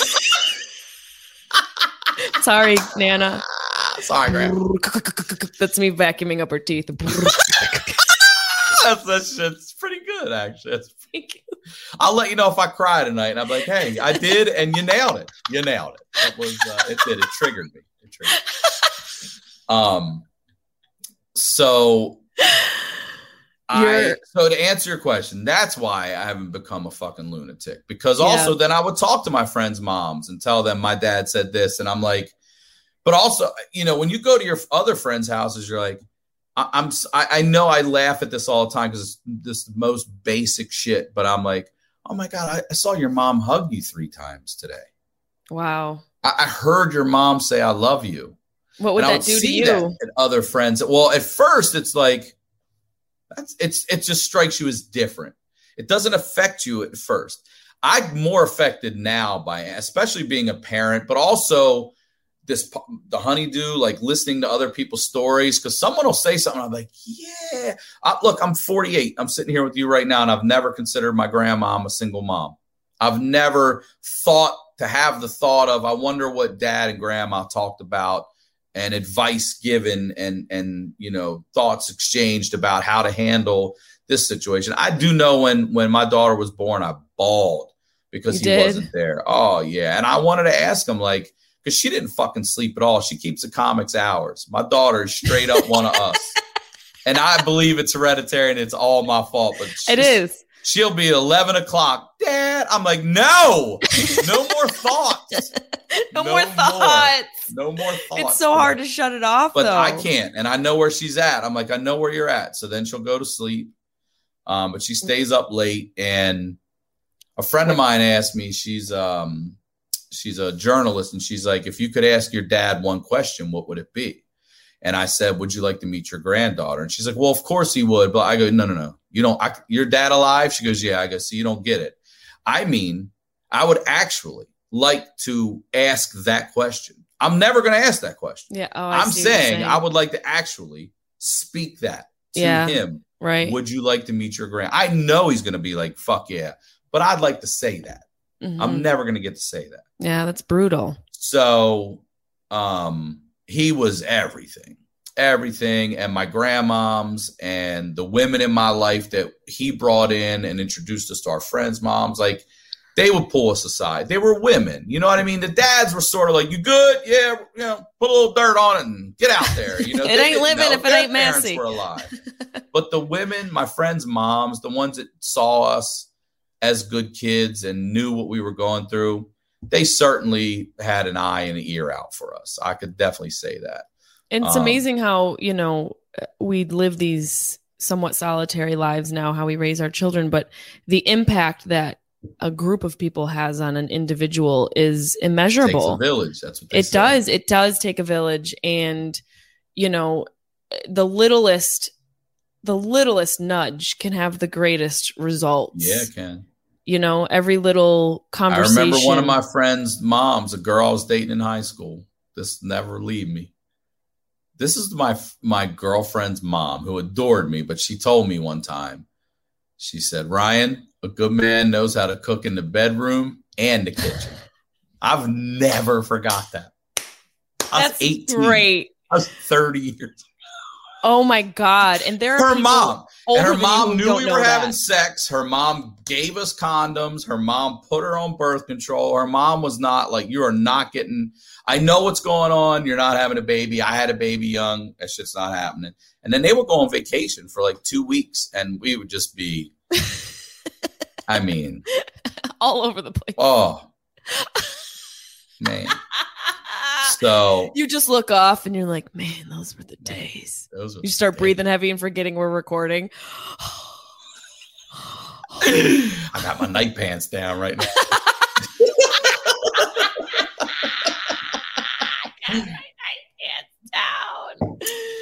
A: Sorry, Nana.
B: Sorry, Grandma.
A: That's me vacuuming up her teeth.
B: That's, that shit's pretty good, actually. That's pretty good. I'll let you know if I cry tonight. And I'm like, hey, I did, and you nailed it. You nailed it. It was, uh, it did. It triggered me. It triggered me. Um, so... I, so to answer your question, that's why I haven't become a fucking lunatic. Because also yeah. then I would talk to my friends' moms and tell them my dad said this. And I'm like, but also, you know, when you go to your other friends' houses, you're like, I, I'm, I, I know I laugh at this all the time because it's this most basic shit. But I'm like, oh my God, I, I saw your mom hug you three times today.
A: Wow.
B: I, I heard your mom say, I love you.
A: What would
B: and
A: that
B: would
A: do to you?
B: And other friends. Well, at first it's like, That's, it's it just strikes you as different. It doesn't affect you at first. I'm more affected now by, especially being a parent, but also this the honeydew, like listening to other people's stories. Because someone will say something, I'm like, yeah. I, look, I'm forty-eight. I'm sitting here with you right now, and I've never considered my grandma a single mom. I've never thought to have the thought of, I wonder what dad and grandma talked about and advice given and, and, you know, thoughts exchanged about how to handle this situation. I do know when, when my daughter was born, I bawled because
A: You
B: he
A: did?
B: wasn't there. Oh yeah. And I wanted to ask him, like, because she didn't fucking sleep at all. She keeps the comics hours. My daughter is straight up one of us. And I believe it's hereditary and it's all my fault. But
A: It is.
B: She'll be eleven o'clock. Dad, I'm like, no, no more thoughts.
A: No, more thoughts.
B: No more thoughts.
A: It's so hard to shut it off,
B: But
A: though.
B: I can't. And I know where she's at. I'm like, I know where you're at. So then she'll go to sleep. Um, but she stays up late. And a friend of mine asked me, she's um, she's a journalist. And she's like, if you could ask your dad one question, what would it be? And I said, would you like to meet your granddaughter? And she's like, well, of course he would. But I go, no, no, no. You don't, I, your dad alive? She goes, yeah. I go, so you don't get it. I mean, I would actually like to ask that question. I'm never going to ask that question.
A: Yeah. Oh, I
B: I'm
A: see what you're
B: saying I would like to actually speak that to
A: Yeah.
B: him.
A: Right.
B: Would you like to meet your grand? I know he's going to be like, fuck yeah. But I'd like to say that.
A: Mhm.
B: I'm never going to get to say that.
A: Yeah, that's brutal.
B: So um, he was everything, everything. And my grandmoms and the women in my life that he brought in and introduced us to our friends' moms, like they would pull us aside. They were women. You know what I mean? The dads were sort of like, you good? Yeah. You know, put a little dirt on it and get out there. You know,
A: It
B: they
A: ain't
B: didn't
A: living
B: know.
A: if it
B: Their
A: ain't
B: parents
A: messy.
B: were alive. But the women, my friends' moms, the ones that saw us as good kids and knew what we were going through, they certainly had an eye and an ear out for us. I could definitely say that.
A: And it's
B: Um,
A: amazing how, you know, we live these somewhat solitary lives now, how we raise our children, but the impact that a group of people has on an individual is
B: Takes
A: immeasurable.
B: a village. That's what they
A: It
B: say.
A: does. It does take a village. And, you know, the littlest, the littlest nudge can have the greatest results.
B: Yeah, it can.
A: You know, every little
B: I
A: conversation.
B: remember one of my friends' moms, a girl I was dating in high school. This never leave me. This is my my girlfriend's mom who adored me, but she told me one time, she said, Ryan, a good man knows how to cook in the bedroom and the kitchen. I've never forgot that. I was
A: That's
B: eighteen.
A: great.
B: I was thirty years.
A: Oh my God. And there are
B: Her
A: people
B: mom.
A: older
B: And her
A: than you
B: mom
A: who
B: knew
A: don't
B: we
A: know
B: were
A: that.
B: having sex. Her mom gave us condoms. Her mom put her on birth control. Her mom was not like, you are not getting, I know what's going on. You're not having a baby. I had a baby young. That shit's not happening. And then they would go on vacation for like two weeks and we would just be, I mean,
A: all over the place.
B: oh, man. So
A: You just look off and you're like, man, those were the days.
B: those were
A: You start
B: the
A: breathing heavy and forgetting we're recording.
B: days. I got my night pants down right now.
A: down.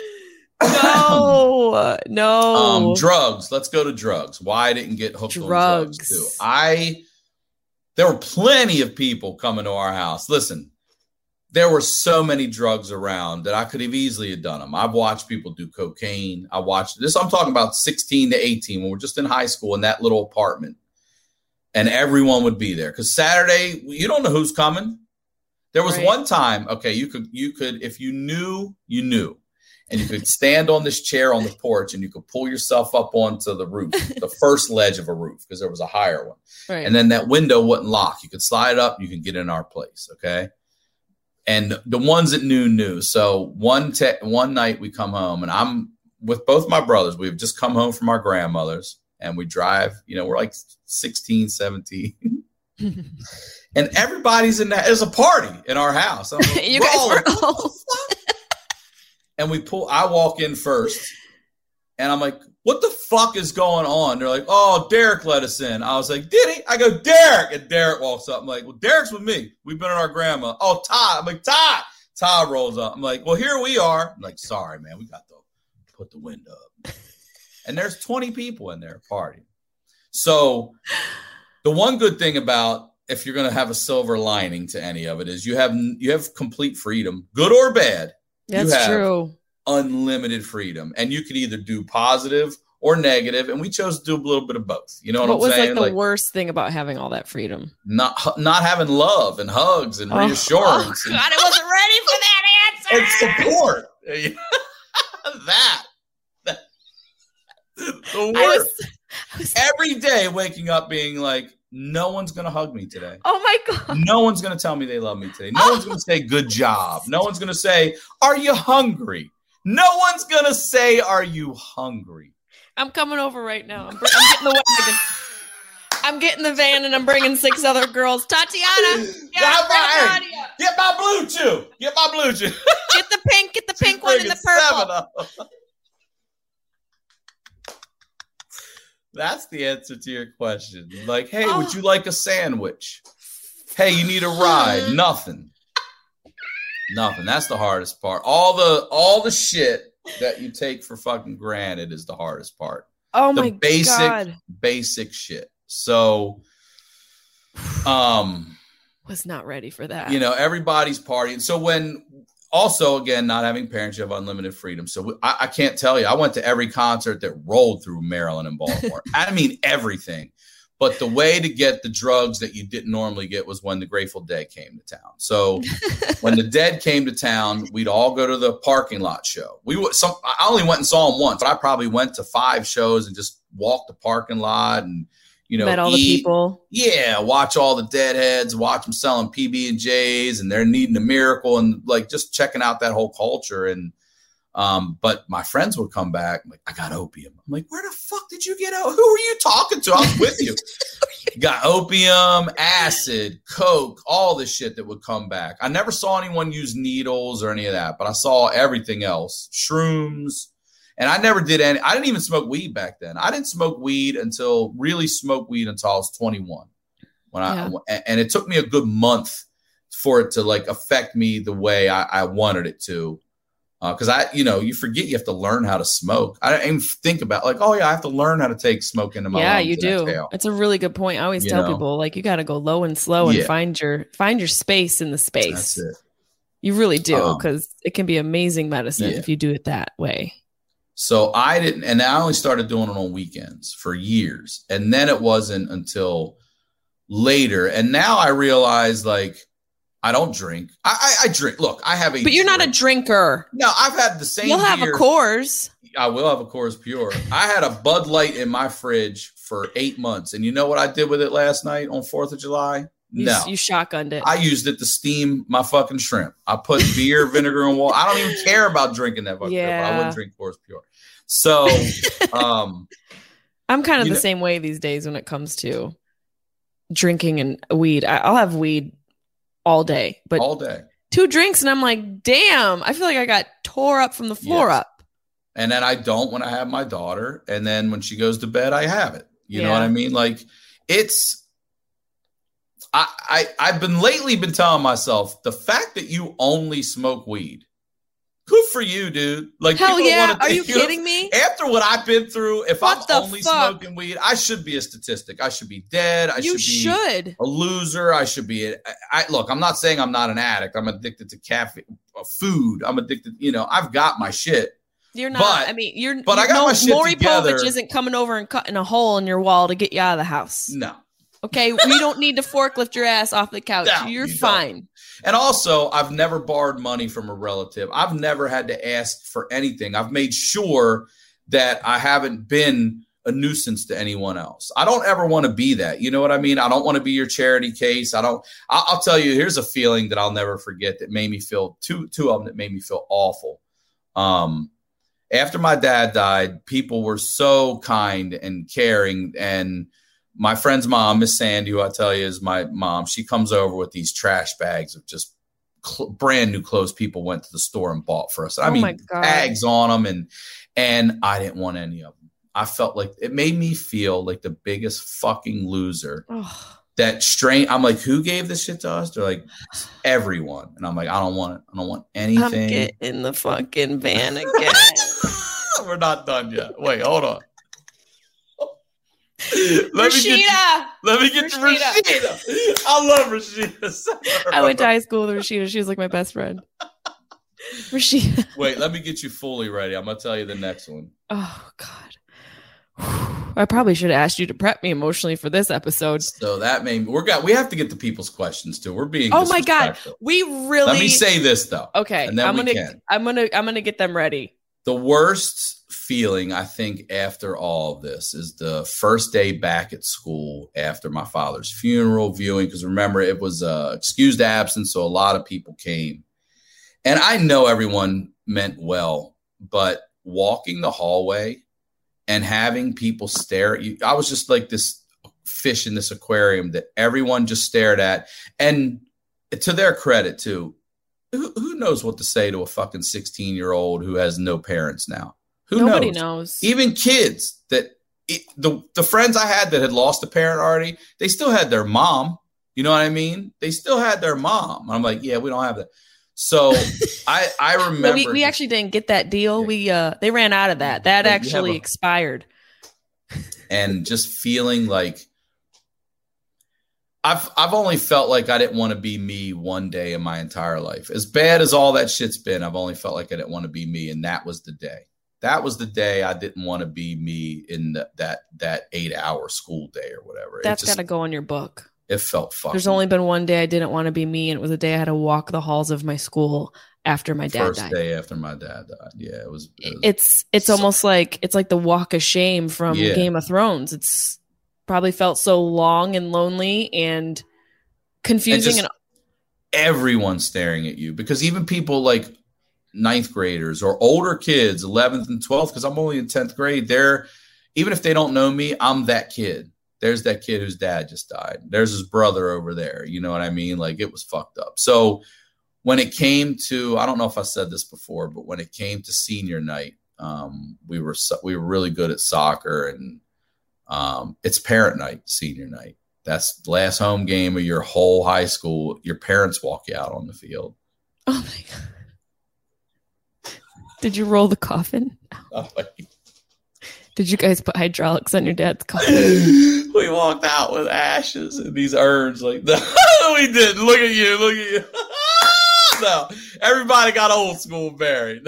A: No, no.
B: Um, drugs. Let's go to drugs. Why I didn't get hooked on drugs
A: Drugs.
B: too. I there were plenty of people coming to our house. Listen, there were so many drugs around that I could have easily have done them. I've watched people do cocaine. I watched this. I'm talking about sixteen to eighteen when we're just in high school in that little apartment, and everyone would be there because Saturday you don't know who's coming. There was
A: Right.
B: one time, okay, you could you could if you knew, you knew. And you could stand on this chair on the porch and you could pull yourself up onto the roof, the first ledge of a roof, because there was a higher one.
A: Right.
B: And then that window wouldn't lock. You could slide up, you can get in our place. Okay. And the ones that knew, knew. So one, te- one night we come home and I'm with both my brothers. We've just come home from our grandmother's and we drive, you know, we're like sixteen, seventeen. And everybody's in that. There's a party in our house. I'm like,
A: You guys
B: "Bro,
A: were
B: what the
A: all-
B: fuck?" And we pull, I walk in first and I'm like, what the fuck is going on? They're like, oh, Derek let us in. I was like, did he? I go, Derek. And Derek walks up. I'm like, well, Derek's with me. We've been at our grandma. Oh, Todd. I'm like, Todd. Todd rolls up. I'm like, well, here we are. I'm like, sorry, man. We got to put the window up. And there's twenty people in there partying. So the one good thing about if you're going to have a silver lining to any of it is you have you have complete freedom, good or bad.
A: That's
B: you have
A: true.
B: unlimited freedom. And you could either do positive or negative, and we chose to do a little bit of both. You know what,
A: what
B: I'm
A: was
B: saying?
A: like the
B: like,
A: worst thing about having all that freedom?
B: Not not having love and hugs and
A: Oh,
B: reassurance.
A: oh God, I wasn't ready for that
B: and,
A: answer.
B: and support. that. that. The
A: I
B: worst.
A: was, I was,
B: Every day waking up being like, no one's going to hug me today.
A: oh my God.
B: No one's going to tell me they love me today. No
A: Oh.
B: one's going to say good job. No one's going to say, are you hungry? No one's going to say, are you hungry?
A: I'm coming over right now. I'm, br- I'm getting the wagon. I'm getting the van and I'm bringing six other girls. Tatiana,
B: Got my,
A: Nadia.
B: get my blue chew. Get my blue chew.
A: Get the pink, get the pink one and the purple.
B: That's the answer to your question. Like, hey,
A: Oh.
B: would you like a sandwich? Hey, you need a ride? Nothing. Nothing. That's the hardest part. All the all the shit that you take for fucking granted is the hardest part.
A: Oh
B: the
A: my
B: basic,
A: God.
B: basic shit. So, um,
A: Was not ready for that.
B: you know, everybody's partying. So when, also again, not having parents, you have unlimited freedom. So we, I, I can't tell you, I went to every concert that rolled through Maryland and Baltimore. I mean, everything. But the way to get the drugs that you didn't normally get was when the Grateful Dead came to town. So when the Dead came to town, we'd all go to the parking lot show. We would, some, I only went and saw them once, but I probably went to five shows and just walked the parking lot and, you know,
A: met all the
B: eat.
A: people.
B: Yeah, watch all the Deadheads, watch them selling P B and J's, and they're needing a miracle, and like just checking out that whole culture. And um, but my friends would come back like, I got opium. I'm like, where the fuck did you get out? Who are you talking to? I was with you. Got opium, acid, coke, all the shit that would come back. I never saw anyone use needles or any of that, but I saw everything else, shrooms. And I never did any, I didn't even smoke weed back then. I didn't smoke weed until really smoke weed until I was twenty-one. When I, yeah. And it took me a good month for it to like affect me the way I, I wanted it to. Uh, Cause I, you know, you forget you have to learn how to smoke. I didn't even think about like, oh yeah, I have to learn how to take smoke into my
A: yeah,
B: lungs.
A: you do.
B: Exhale.
A: It's a really good point. I always
B: You
A: tell
B: know?
A: people like, you got to go low and slow and
B: Yeah.
A: find your, find your space in the space.
B: That's it.
A: You really do.
B: Um,
A: Cause it can be amazing medicine
B: yeah.
A: if you do it that way.
B: So I didn't, and I only started doing it on weekends for years. And then it wasn't until later. And now I realize like, I don't drink. I, I, I drink. Look, I have a
A: But you're
B: drink.
A: not a drinker.
B: No, I've had the same
A: You'll have
B: beer.
A: a Coors.
B: I will have a Coors Pure. I had a Bud Light in my fridge for eight months. And you know what I did with it last night on fourth of July?
A: You,
B: No.
A: You shotgunned it.
B: I used it to steam my fucking shrimp. I put beer, vinegar, and water. I don't even care about drinking that fucking
A: Yeah.
B: beer, but I wouldn't drink Coors Pure. So, um,
A: I'm kind of
B: you
A: the
B: know-
A: same way these days when it comes to drinking and weed. I, I'll have weed all day, but
B: all day.
A: two drinks and I'm like, damn, I feel like I got tore up from the floor
B: Yes.
A: up.
B: And then I don't when I have my daughter. And then when she goes to bed, I have it. You know
A: Yeah.
B: what I mean? Like it's, I, I, I've been lately been telling myself the fact that you only smoke weed, good for you, dude. Like,
A: Hell
B: people
A: yeah.
B: wanna
A: Are you
B: think, know,
A: kidding me?
B: After what I've been through, if
A: What the
B: I'm only
A: fuck?
B: smoking weed, I should be a statistic. I should be dead. I
A: You
B: should be
A: should.
B: a loser. I should be. A, I look. I'm not saying I'm not an addict. I'm addicted to caffeine, uh, food. I'm addicted. You know, I've got my shit.
A: You're not.
B: But-
A: I mean, you're.
B: but I got
A: no,
B: my shit
A: Maury
B: together.
A: Povich isn't coming over and cutting a hole in your wall to get you out of the house.
B: No.
A: Okay, we don't need to forklift your ass off the couch.
B: No,
A: you're
B: you don't.
A: fine.
B: And also, I've never borrowed money from a relative. I've never had to ask for anything. I've made sure that I haven't been a nuisance to anyone else. I don't ever want to be that. You know what I mean? I don't want to be your charity case. I don't. I'll, I'll tell you. Here's a feeling that I'll never forget. That made me feel two two of them that made me feel awful. Um, after my dad died, people were so kind and caring. And my friend's mom, Miss Sandy, who I tell you is my mom, she comes over with these trash bags of just cl- brand new clothes people went to the store and bought for us. I
A: Oh
B: mean,
A: my God.
B: bags on them, and and I didn't want any of them. I felt like it made me feel like the biggest fucking loser.
A: Oh,
B: That strain, I'm like, who gave this shit to us? They're like, everyone. And I'm like, I don't want it. I don't want
A: I'm
B: anything.
A: getting in the fucking van again.
B: We're not done yet. Wait, hold on. Let me get you,
A: Rashida.
B: let me get
A: Rashida.
B: you Rashida. I love Rashida.
A: I went to high school with Rashida. She was like my best friend. Rashida.
B: Wait, let me get you fully ready. I'm gonna tell you the next one.
A: Oh God. I probably should have asked you to prep me emotionally for this episode.
B: So that made we're got we have to get to people's questions too. We're being
A: oh my god, we really.
B: Let me say this though.
A: Okay,
B: and then
A: I'm
B: we
A: gonna
B: can.
A: I'm gonna I'm gonna get them ready.
B: The worst feeling I think after all of this is the first day back at school after my father's funeral viewing, because remember it was uh, excused absence, so a lot of people came, and I know everyone meant well, but walking the hallway and having people stare at you, I was just like this fish in this aquarium that everyone just stared at. And to their credit, too, who, who knows what to say to a fucking sixteen-year-old who has no parents now? Who
A: Nobody
B: knows?
A: knows.
B: Even kids that it, the the friends I had that had lost a parent already, they still had their mom. You know what I mean? They still had their mom. I'm like, yeah, we don't have that. So I I remember
A: no, we, we actually didn't get that deal. We uh they ran out of that. That
B: Like,
A: actually
B: a,
A: expired.
B: And just feeling like I've I've only felt like I didn't want to be me one day in my entire life. As bad as all that shit's been, I've only felt like I didn't want to be me, and that was the day. That was the day I didn't want to be me in the, that that eight hour school day or whatever.
A: That's got to go in your book.
B: It felt fucking.
A: There's only been one day I didn't want to be me, and it was the day I had to walk the halls of my school after my dad
B: First
A: died.
B: day after my dad died. Yeah, it was. It was
A: it's it's
B: so,
A: almost like it's like the walk of shame from
B: Yeah.
A: Game of Thrones. It's probably felt so long and lonely and confusing,
B: and,
A: and
B: everyone staring at you, because even people like ninth graders or older kids, eleventh and twelfth, because I'm only in tenth grade, they're, even if they don't know me, I'm that kid. There's that kid whose dad just died. There's his brother over there. You know what I mean? Like, it was fucked up. So when it came to, I don't know if I said this before, but when it came to senior night, um, we were we were really good at soccer, and um, it's parent night, senior night. That's the last home game of your whole high school. Your parents walk you out on the field.
A: oh my god! Did you roll the coffin?
B: Oh, my.
A: Did you guys put hydraulics on your dad's coffin?
B: We walked out with ashes in these urns. Like, no, we didn't. Look at you. Look at you. No, everybody got old school buried.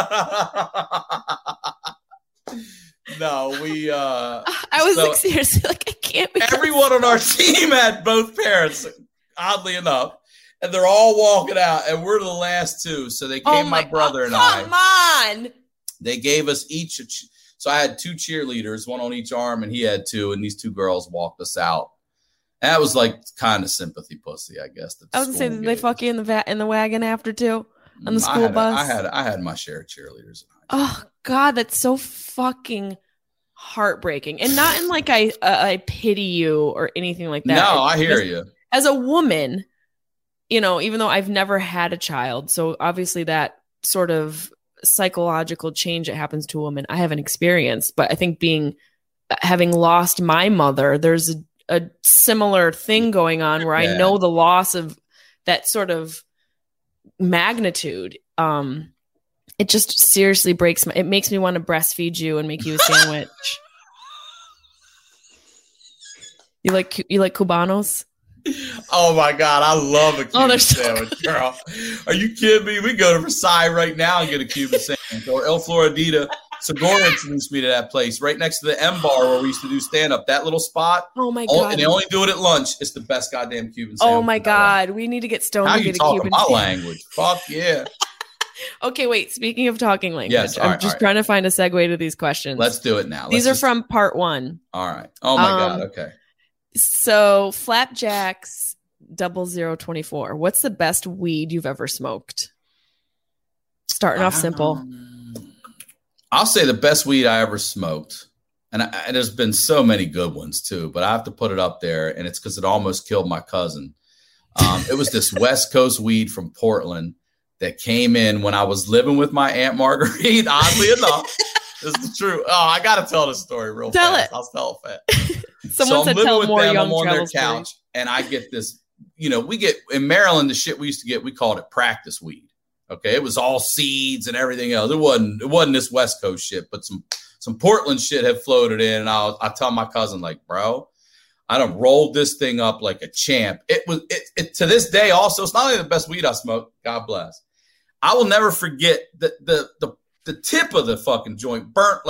B: No, we. Uh,
A: I was
B: so
A: like, seriously, like I can't.
B: Everyone on our team had both parents, oddly enough, and they're all walking out, and we're the last two. So they came,
A: oh
B: my,
A: my
B: brother
A: oh,
B: and
A: come
B: I.
A: Come on.
B: They gave us each. A ch- so I had two cheerleaders, one on each arm, and he had two, and these two girls walked us out. And that was like kind of sympathy pussy, I guess.
A: I was gonna say, did they fuck you in the va- in the wagon after too, on the school
B: I had,
A: bus?
B: I had I had my share of cheerleaders.
A: Oh God, that's so fucking heartbreaking, and not in like I uh, I pity you or anything like that.
B: No, I hear
A: as,
B: you.
A: As a woman, you know, even though I've never had a child, so obviously that sort of psychological change that happens to a woman I haven't experienced, but I think being having lost my mother, there's a, a similar thing going on where yeah. I know the loss of that sort of magnitude. Um, it just seriously breaks my, it makes me want to breastfeed you and make you a sandwich. You like, you like Cubanos?
B: Oh my God, I love a Cuban
A: oh,
B: sandwich, so girl. Are you kidding me? We go to Versailles right now and get a Cuban sandwich. Or El Floridita. Segura introduced me to that place right next to the M Bar where we used to do stand up. That little spot.
A: Oh my God.
B: And they only do it at lunch. It's the best goddamn Cuban sandwich.
A: Oh my God. We need to get stoned
B: How
A: to
B: you
A: get a
B: talking
A: Cuban
B: my
A: sandwich.
B: language? Fuck yeah.
A: Okay, wait. Speaking of talking language,
B: yes,
A: I'm
B: right,
A: just
B: right.
A: trying to find a segue to these questions.
B: Let's do it now. Let's
A: These are
B: just...
A: from part one.
B: All right. Oh my
A: um,
B: God. Okay.
A: So Flapjacks double zero twenty four. What's the best weed you've ever smoked? Starting off simple.
B: Um, I'll say the best weed I ever smoked, and, I, and there's been so many good ones too, but I have to put it up there, and it's because it almost killed my cousin. Um, it was this West Coast weed from Portland that came in when I was living with my Aunt Marguerite. Oddly enough, this is the truth. Oh, I got to tell this story real
A: tell
B: fast.
A: It.
B: I'll tell it fast.
A: Someone
B: so
A: said
B: I'm living
A: tell
B: with
A: more
B: them.
A: young
B: I'm on their
A: travel
B: couch,
A: stories.
B: and I get this. You know, we get in Maryland the shit we used to get. We called it practice weed. Okay, it was all seeds and everything else. It wasn't. It wasn't this West Coast shit, but some some Portland shit had floated in. And I I tell my cousin, like, bro, I done rolled this thing up like a champ. It was it, it to this day. Also, it's not only the best weed I smoked. God bless. I will never forget the the the the tip of the fucking joint burnt like a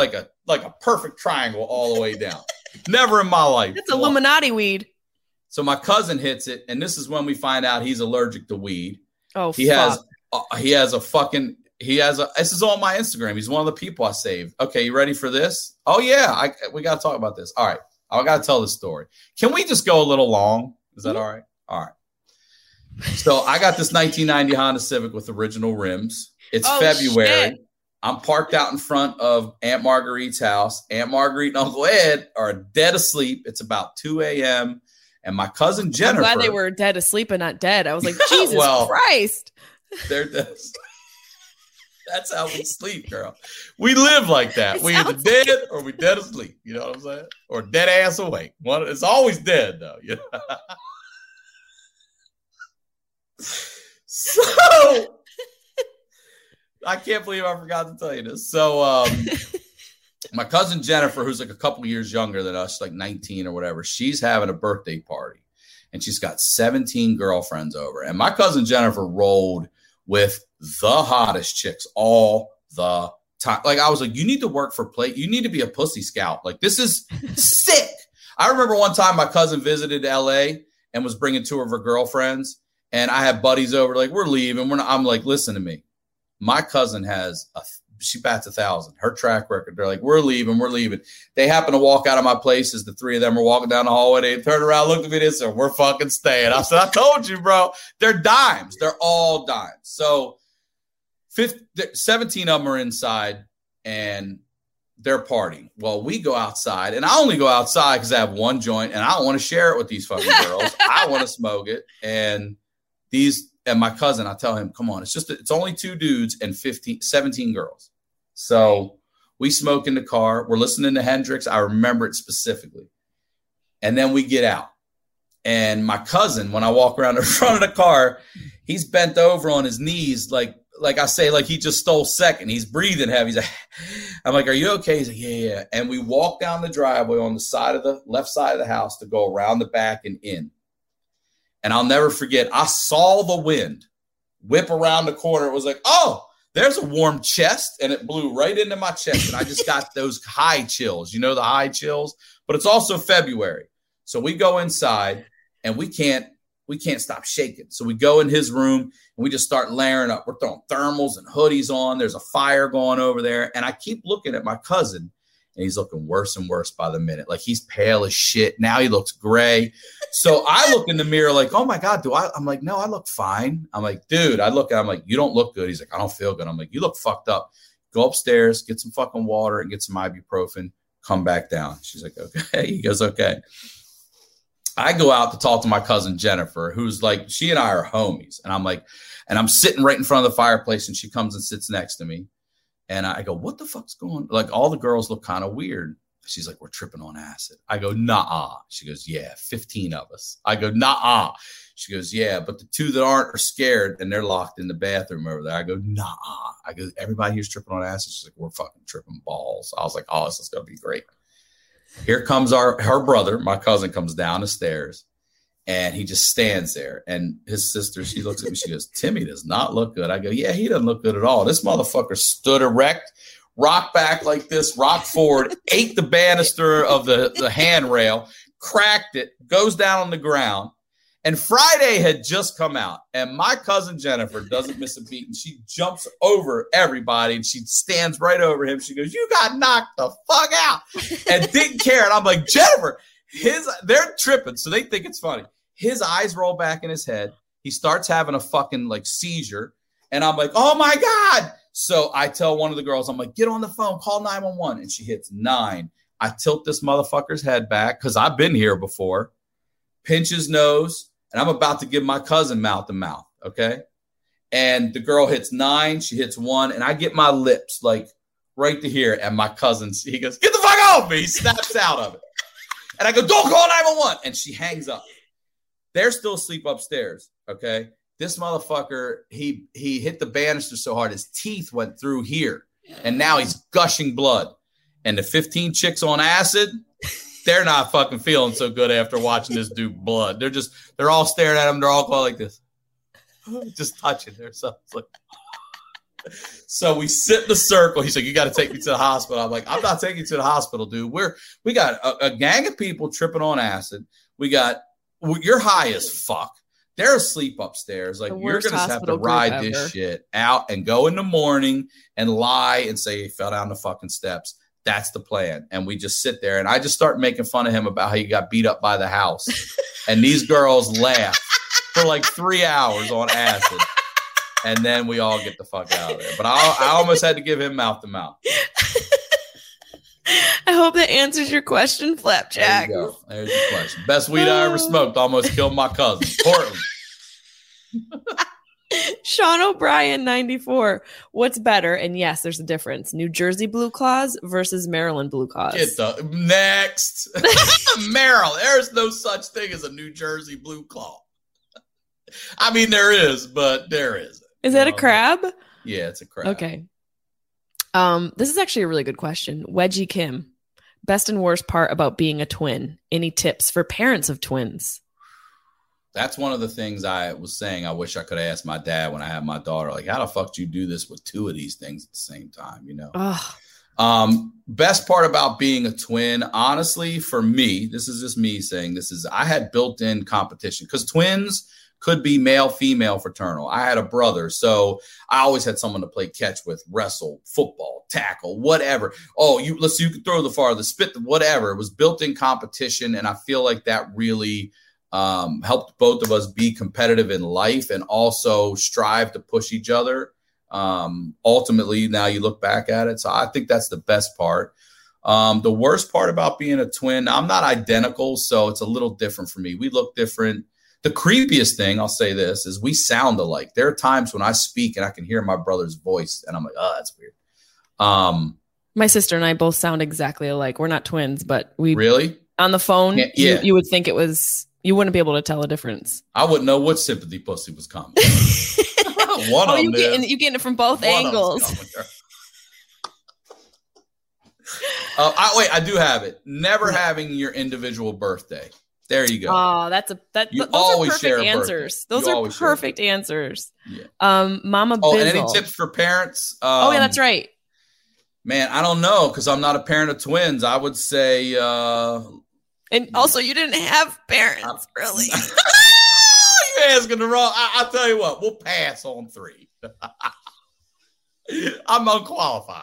B: like a perfect triangle all the way down. Never in my life.
A: It's Illuminati weed.
B: So my cousin hits it, and this is when we find out he's allergic to weed.
A: Oh,
B: he
A: fuck.
B: has uh, he has a fucking he has a. This is on my Instagram. He's one of the people I saved. Okay, you ready for this? Oh yeah, I we got to talk about this. All right, I got to tell this story. Can we just go a little long? Is that mm-hmm. all right? All right. So I got this nineteen ninety Honda Civic with original rims. It's oh, February. Shit. I'm parked out in front of Aunt Marguerite's house. Aunt Marguerite and Uncle Ed are dead asleep. It's about two a.m. And my cousin Jennifer.
A: I'm glad they were dead asleep and not dead. I was like, Jesus
B: well,
A: Christ.
B: They're dead. That's how we sleep, girl. We live like that. It we either dead like- or we dead asleep. You know what I'm saying? Or dead ass awake. One, it's always dead, though. You know? So I can't believe I forgot to tell you this. So um, my cousin Jennifer, who's like a couple years younger than us, like nineteen or whatever, she's having a birthday party. And she's got seventeen girlfriends over. And my cousin Jennifer rolled with the hottest chicks all the time. Like, I was like, you need to work for play. You need to be a pussy scout. Like, this is sick. I remember one time my cousin visited L A and was bringing two of her girlfriends. And I had buddies over, like, we're leaving. We're not, I'm like, listen to me. My cousin has a, she bats a thousand. Her track record. They're like, we're leaving. We're leaving. They happen to walk out of my place as the three of them are walking down the hallway. They turned around, looked at me, and said, we're fucking staying. I said, I told you, bro. They're dimes. They're all dimes. So fifteen, seventeen of them are inside and they're partying. Well, we go outside, and I only go outside because I have one joint and I don't want to share it with these fucking girls. I want to smoke it. And these, and my cousin, I tell him, come on, it's just, it's only two dudes and fifteen, seventeen girls. So we smoke in the car. We're listening to Hendrix. I remember it specifically. And then we get out. And my cousin, when I walk around the front of the car, he's bent over on his knees, like, like I say, like he just stole second. He's breathing heavy. He's like, I'm like, are you okay? He's like, yeah, yeah. And we walk down the driveway on the side of the left side of the house to go around the back and in. And I'll never forget, I saw the wind whip around the corner. It was like, oh, there's a warm chest. And it blew right into my chest. And I just got those high chills, you know, the high chills. But it's also February. So we go inside and we can't, we can't stop shaking. So we go in his room and we just start layering up. We're throwing thermals and hoodies on. There's a fire going over there. And I keep looking at my cousin. And he's looking worse and worse by the minute. Like, he's pale as shit. Now he looks gray. So I look in the mirror like, oh, my God, do I? I'm like, no, I look fine. I'm like, dude, I look at him like, you don't look good. He's like, I don't feel good. I'm like, you look fucked up. Go upstairs, get some fucking water and get some ibuprofen. Come back down. She's like, okay. He goes, okay. I go out to talk to my cousin Jennifer, who's like, she and I are homies. And I'm like, and I'm sitting right in front of the fireplace and she comes and sits next to me. And I go, what the fuck's going on? Like, all the girls look kind of weird. She's like, we're tripping on acid. I go, nah. She goes, yeah, fifteen of us. I go, nah. She goes, yeah, but the two that aren't are scared and they're locked in the bathroom over there. I go, nah. I go, everybody here's tripping on acid. She's like, we're fucking tripping balls. I was like, oh, this is going to be great. Here comes our her brother. My cousin comes down the stairs. And he just stands there. And his sister, she looks at me. She goes, Timmy does not look good. I go, yeah, he doesn't look good at all. This motherfucker stood erect, rocked back like this, rocked forward, ate the banister of the, the handrail, cracked it, goes down on the ground. And Friday had just come out. And my cousin Jennifer doesn't miss a beat. And she jumps over everybody. And she stands right over him. She goes, you got knocked the fuck out. And didn't care. And I'm like, Jennifer, his they're tripping. So they think it's funny. His eyes roll back in his head. He starts having a fucking like seizure. And I'm like, oh my God. So I tell one of the girls, I'm like, get on the phone, call nine one one. And she hits nine. I tilt this motherfucker's head back because I've been here before. Pinch his nose. And I'm about to give my cousin mouth to mouth. Okay. And the girl hits nine. She hits one. And I get my lips like right to here. And my cousin, he goes, get the fuck off me. He snaps out of it. And I go, don't call nine one one. And she hangs up. They're still asleep upstairs, okay? This motherfucker, he he hit the banister so hard, his teeth went through here. And now he's gushing blood. And the fifteen chicks on acid, they're not fucking feeling so good after watching this dude blood. They're just, they're all staring at him. They're all going like this. Just touching themselves. Like, So we sit in the circle. He's like, you got to take me to the hospital. I'm like, I'm not taking you to the hospital, dude. We're, we got a, a gang of people tripping on acid. We got, you're high as fuck. They're asleep upstairs. Like, you're going to have to ride this ever. shit out and go in the morning and lie and say he fell down the fucking steps. That's the plan. And we just sit there. And I just start making fun of him about how he got beat up by the house. And these girls laugh for like three hours on acid. And then we all get the fuck out of there. But I, I almost had to give him mouth to mouth.
A: I hope that answers your question, Flapjack.
B: There you go. There's your question. Best weed I ever smoked almost killed my cousin. Portland.
A: Sean O'Brien, ninety-four. What's better? And yes, there's a difference. New Jersey Blue Claws versus Maryland Blue Claws.
B: Get the next. Maryland. There's no such thing as a New Jersey Blue Claw. I mean, there is, but there isn't.
A: Is that know? a crab?
B: Yeah, it's a crab.
A: Okay. Um, this is actually a really good question. Wedgie Kim, best and worst part about being a twin. Any tips for parents of twins?
B: That's one of the things I was saying. I wish I could have asked my dad when I had my daughter, like, how the fuck do you do this with two of these things at the same time? You know,
A: Ugh.
B: um, best part about being a twin, honestly, for me, this is just me saying this is, I had built-in competition because twins could be male, female, fraternal. I had a brother, so I always had someone to play catch with, wrestle, football, tackle, whatever. Oh, you let's you could throw the farthest, spit the whatever. It was built-in competition, and I feel like that really um, helped both of us be competitive in life and also strive to push each other. Um, ultimately, now you look back at it, so I think that's the best part. Um, the worst part about being a twin, I'm not identical, so it's a little different for me. We look different. The creepiest thing, I'll say this, is we sound alike. There are times when I speak and I can hear my brother's voice, and I'm like, oh, that's weird. Um,
A: my sister and I both sound exactly alike. We're not twins, but we
B: really
A: on the phone.
B: Yeah, yeah.
A: You, you would think it was. You wouldn't be able to tell a difference.
B: I wouldn't know what sympathy pussy was coming. One
A: oh,
B: of
A: you
B: them
A: getting you getting it from both
B: One
A: angles.
B: uh, I, wait, I do have it. Never having your individual birthday. There you go.
A: Oh, that's a that.
B: You
A: Those
B: always
A: are perfect
B: share a
A: answers.
B: birthday.
A: Those
B: You
A: are
B: always share a
A: perfect answers.
B: Yeah.
A: Um, Mama
B: Oh,
A: Bizzle.
B: and any tips for parents? Um,
A: oh yeah, that's right.
B: Man, I don't know because I'm not a parent of twins. I would say. Uh,
A: and also, you didn't have parents, I, really.
B: You're asking the wrong. I, I'll tell you what. We'll pass on three. I'm unqualified.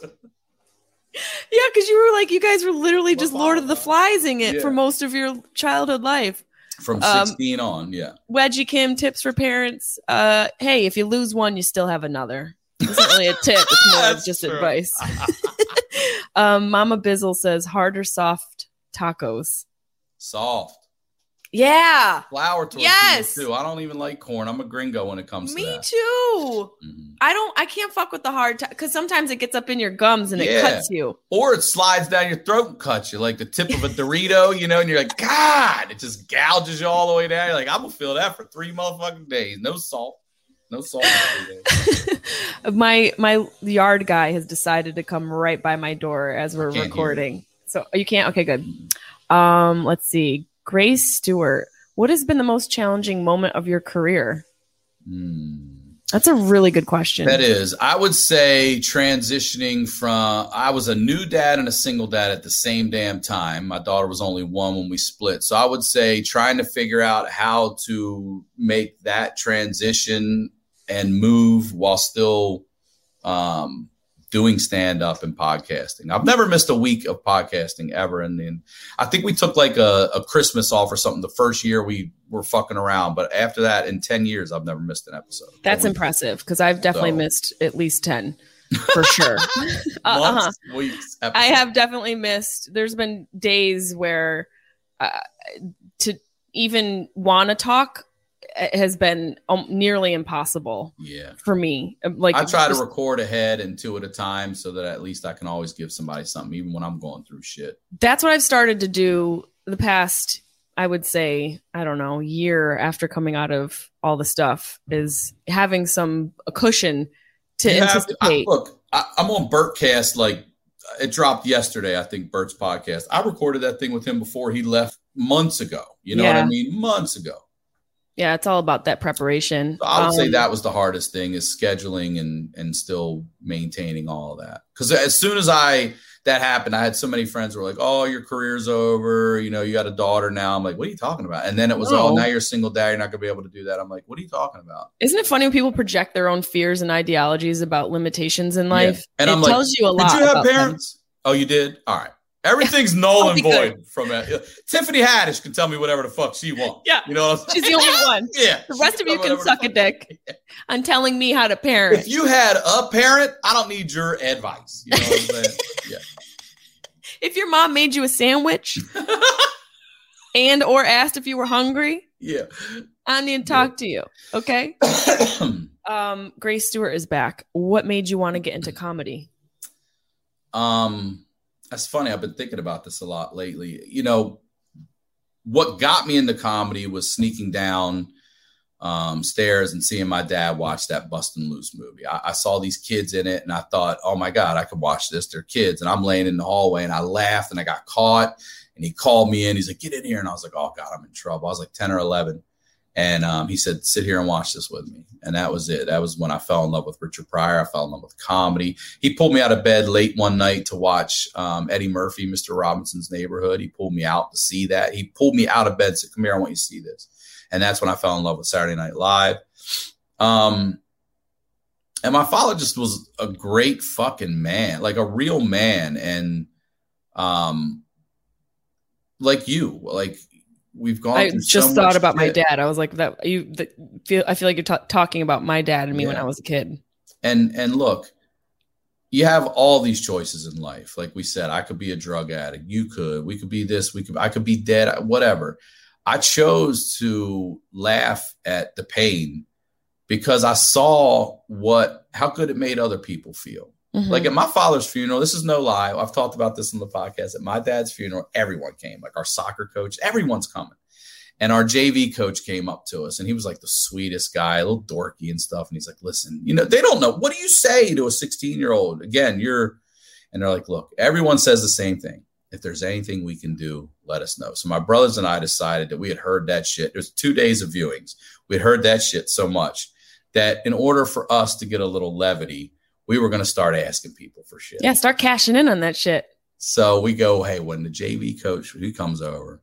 A: Yeah, because you were like, you guys were literally just
B: Well,
A: Lord of the Fliesing it
B: yeah.
A: for most of your childhood life.
B: From
A: Um,
B: sixteen on, yeah.
A: Wedgie Kim, tips for parents. Uh, hey, if you lose one, you still have another. It's not really a tip. It's more of
B: That's
A: just
B: true.
A: advice. um, Mama Bizzle says, hard or soft tacos?
B: Soft.
A: Yeah.
B: Flour tortillas,
A: Yes.
B: too. I don't even like corn. I'm a gringo when it comes
A: Me
B: to that.
A: too.
B: Mhm.
A: I don't, I can't fuck with the hard, because sometimes it gets up in your gums and it
B: Yeah.
A: cuts you.
B: Or it slides down your throat and cuts you like the tip of a Dorito, you know, and you're like, God, it just gouges you all the way down. You're like, I'm going to feel that for three motherfucking days. No salt. No salt.
A: my my yard guy has decided to come right by my door as we're
B: can't
A: recording. So you can't. Okay, good. Um, let's see. Grace Stewart, what has been the most challenging moment of your career?
B: Hmm.
A: That's a really good question.
B: That is. I would say transitioning from, I was a new dad and a single dad at the same damn time. My daughter was only one when we split. So I would say trying to figure out how to make that transition and move while still um, doing stand-up and podcasting. I've never missed a week of podcasting ever. And then I think we took like a, a Christmas off or something the first year we were fucking around. But after that, in ten years, I've never missed an episode.
A: That's impressive because I've definitely
B: So.
A: missed at least ten for sure. uh,
B: Months,
A: uh-huh.
B: weeks,
A: I
B: episodes.
A: have definitely missed. There's been days where uh, to even want to talk has been um, nearly impossible
B: Yeah.
A: for me. Like
B: I try
A: just-
B: to record ahead and two at a time so that at least I can always give somebody something, even when I'm going through shit.
A: That's what I've started to do the past, I would say, I don't know, year after coming out of all the stuff is having some a cushion to
B: You have to-
A: anticipate.
B: I, look, I, I'm on Bertcast. Like it dropped yesterday, I think, Bert's podcast. I recorded that thing with him before he left months ago. You know what
A: Yeah.
B: I mean? Months ago.
A: Yeah, it's all about that preparation.
B: So I would
A: um,
B: say that was the hardest thing, is scheduling and and still maintaining all of that. Because as soon as I that happened, I had so many friends who were like, "Oh, your career's over. You know, you got a daughter now." I'm like, "What are you talking about?" And then it was,
A: No.
B: "Oh, now you're a single dad. You're not going to be able to do that." I'm like, "What are you talking about?"
A: Isn't it funny when people project their own fears and ideologies about limitations in life?
B: Yeah. And
A: it
B: I'm like,
A: tells you a lot.
B: Did you have
A: about them.
B: parents? Oh, you did? All right. Everything's null and
A: Oh, good.
B: void from it. Tiffany Haddish can tell me whatever the fuck she wants.
A: Yeah.
B: You know what I'm saying?
A: She's the only one.
B: Yeah.
A: The rest of you can
B: tell me
A: suck a
B: whatever the
A: dick
B: fuck-
A: on telling me how to parent.
B: If you had a parent, I don't need your advice. You know what I'm saying? Yeah.
A: If your mom made you a sandwich and or asked if you were hungry,
B: Yeah.
A: I need to talk to you. Okay. um, Grace Stewart is back. What made you want to get into comedy?
B: Um, that's funny. I've been thinking about this a lot lately. You know, what got me into comedy was sneaking down um, stairs and seeing my dad watch that Bustin' Loose movie. I, I saw these kids in it and I thought, oh my God, I could watch this. They're kids. And I'm laying in the hallway and I laughed and I got caught and he called me in. He's like, get in here. And I was like, oh God, I'm in trouble. I was like ten or eleven. And um, he said, sit here and watch this with me. And that was it. That was when I fell in love with Richard Pryor. I fell in love with comedy. He pulled me out of bed late one night to watch um, Eddie Murphy, Mister Robinson's Neighborhood. He pulled me out to see that. He pulled me out of bed and said, come here, I want you to see this. And that's when I fell in love with Saturday Night Live. Um, and my father just was a great fucking man, like a real man. And um, like you, like, we've gone.
A: I
B: through
A: just
B: so
A: thought
B: much
A: about my
B: shit.
A: dad. I was like, that you that feel. I feel like you're ta- talking about my dad and me
B: Yeah.
A: when I was a kid.
B: And and look, you have all these choices in life. Like we said, I could be a drug addict. You could. We could be this. We could. I could be dead. Whatever. I chose to laugh at the pain because I saw what how good it made other people feel.
A: Mm-hmm.
B: Like at my father's funeral, this is no lie. I've talked about this in the podcast. At my dad's funeral, everyone came, like our soccer coach, everyone's coming. And our J V coach came up to us and he was like the sweetest guy, a little dorky and stuff. And he's like, listen, you know, they don't know. What do you say to a sixteen year old? Again, you're, and they're like, look, everyone says the same thing. If there's anything we can do, let us know. So my brothers and I decided that we had heard that shit. There's two days of viewings. We had heard that shit so much that in order for us to get a little levity, we were going to start asking people for shit.
A: Yeah, start cashing in on that shit.
B: So we go, hey, when the J V coach, he comes over,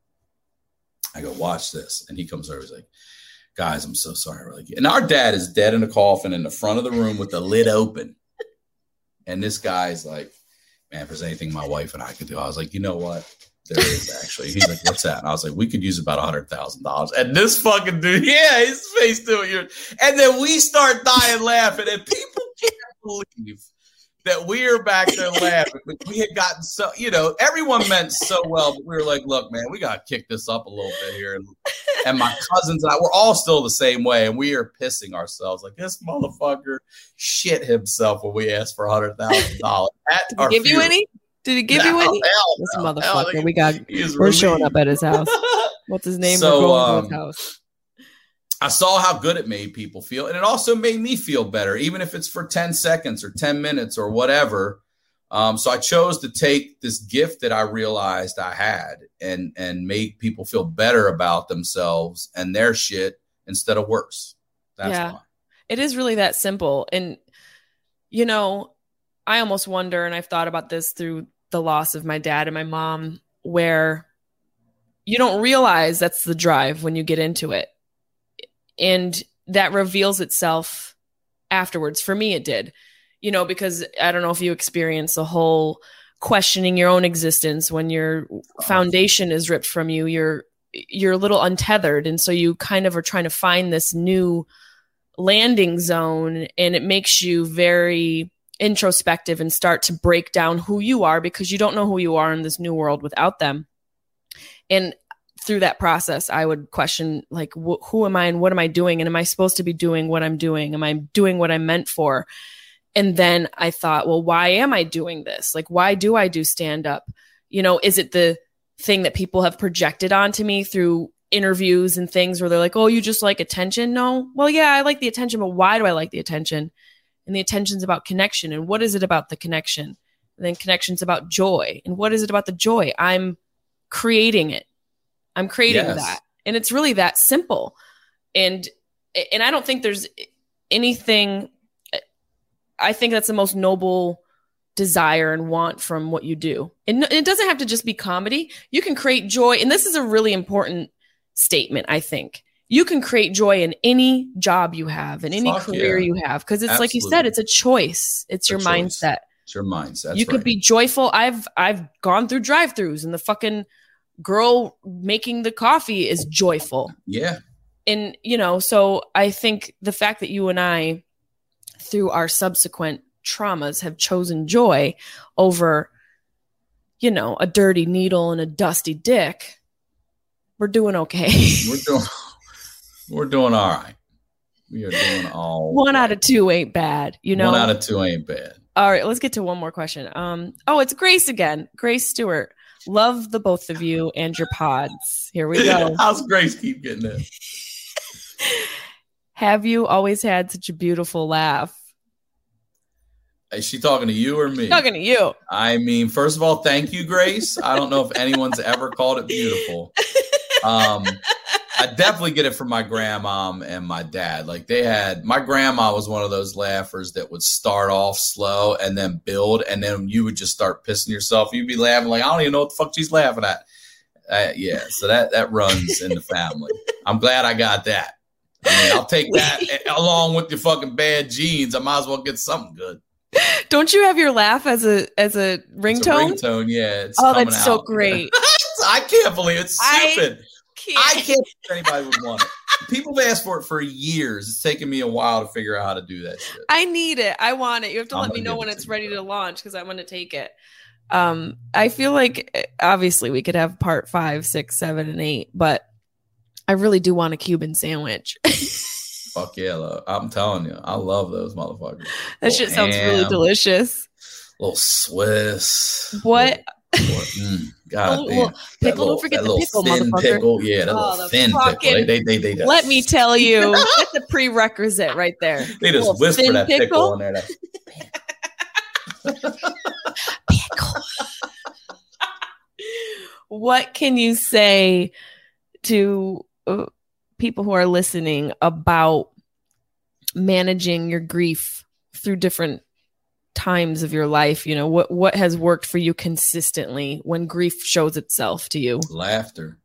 B: I go, watch this. And he comes over, he's like, guys, I'm so sorry. We're like, and our dad is dead in a coffin in the front of the room with the lid open. And this guy's like, man, if there's anything my wife and I could do, I was like, you know what? There is actually. He's like, what's that? And I was like, we could use about one hundred thousand dollars. And this fucking dude, yeah, his face doing it. And then we start dying laughing. And people can't believe that we are back there laughing. We had gotten so, you know, everyone meant so well. But we were like, look, man, we got to kick this up a little bit here. And, and my cousins and I, we're all still the same way. And we are pissing ourselves. Like, this motherfucker shit himself when we asked for one hundred thousand dollars.
A: Did he give you any? Did he give
B: no,
A: you any?
B: Hell,
A: This
B: no,
A: motherfucker.
B: hell,
A: we got. We're
B: relieved.
A: showing up at his house. What's his name?
B: So,
A: we're going
B: um,
A: to his house.
B: I saw how good it made people feel. And it also made me feel better, even if it's for ten seconds or ten minutes or whatever. Um, so I chose to take this gift that I realized I had and, and make people feel better about themselves and their shit instead of worse. That's
A: Yeah.
B: why.
A: It is really that simple. And, you know, I almost wonder, and I've thought about this through the loss of my dad and my mom, where you don't realize that's the drive when you get into it. And that reveals itself afterwards. For me, it did, you know, because I don't know if you experience the whole questioning your own existence when your foundation is ripped from you, you're, you're a little untethered. And so you kind of are trying to find this new landing zone, and it makes you very introspective and start to break down who you are because you don't know who you are in this new world without them. And through that process, I would question, like, wh- who am I and what am I doing? And am I supposed to be doing what I'm doing? Am I doing what I'm meant for? And then I thought, well, why am I doing this? Like, why do I do stand up? You know, is it the thing that people have projected onto me through interviews and things where they're like, oh, you just like attention? No. Well, yeah, I like the attention, but why do I like the attention? And the attention's about connection. And what is it about the connection? And then connection's about joy. And what is it about the joy? I'm creating it. I'm creating
B: Yes.
A: that. And it's really that simple. and and I don't think there's anything. I think that's the most noble desire and want from what you do. And it doesn't have to just be comedy. You can create joy. And this is a really important statement, I think. You can create joy in any job you have, in any Fuck career yeah. you have. Because it's Absolutely. Like you said, it's a choice. It's, it's your choice. mindset.
B: It's your mindset. That's
A: you could
B: right.
A: be joyful. I've I've gone through drive-thrus and the fucking girl making the coffee is joyful.
B: Yeah.
A: And, you know, so I think the fact that you and I, through our subsequent traumas, have chosen joy over, you know, a dirty needle and a dusty dick, we're doing okay.
B: We're doing, we're doing all right. We are doing all
A: One
B: right.
A: out of two ain't bad, you know?
B: One out of two ain't bad.
A: All right, let's get to one more question. Um, oh, it's Grace again. Grace Stewart. Love the both of you and your pods. Here we go.
B: How's Grace keep getting it?
A: Have you always had such a beautiful laugh?
B: Is she talking to you or me?
A: Talking to you.
B: I mean, first of all, thank you, Grace. I don't know if anyone's ever called it beautiful. Um, I definitely get it from my grandmom and my dad. Like they had, my grandma was one of those laughers that would start off slow and then build, and then you would just start pissing yourself. You'd be laughing like, I don't even know what the fuck she's laughing at. Uh, yeah, so that that runs in the family. I'm glad I got that. I mean, I'll take that along with your fucking bad genes. I might as well get something good. Don't
A: you have your laugh as a as a ringtone?
B: It's a ringtone, yeah. It's
A: oh, that's
B: out.
A: so great.
B: I can't believe it. It's stupid.
A: I can't.
B: I can't believe anybody would want it. People have asked for it for years. It's taken me a while to figure out how to do that shit.
A: I need it. I want it. You have to
B: I'm
A: let me know when
B: it
A: it's ready to launch because I'm going to take it. Um, I feel like obviously we could have part five, six, seven, and eight, but I really do want a Cuban sandwich.
B: Fuck yeah, love. I'm telling you, I love those motherfuckers.
A: That shit sounds ham, really delicious.
B: Little Swiss.
A: What?
B: Little, mm, God
A: oh,
B: damn.
A: Well, pickle, don't forget the pickle,
B: thin
A: motherfucker.
B: Pickle. Yeah, that
A: oh,
B: little thin
A: fucking,
B: pickle. They, they, they, they
A: let me tell you, that's a prerequisite right there.
B: They just whisper that pickle, pickle in there. That,
A: pickle. What can you say to uh, people who are listening about managing your grief through different times of your life? You know, what what has worked for you consistently when grief shows itself to you?
B: Laughter.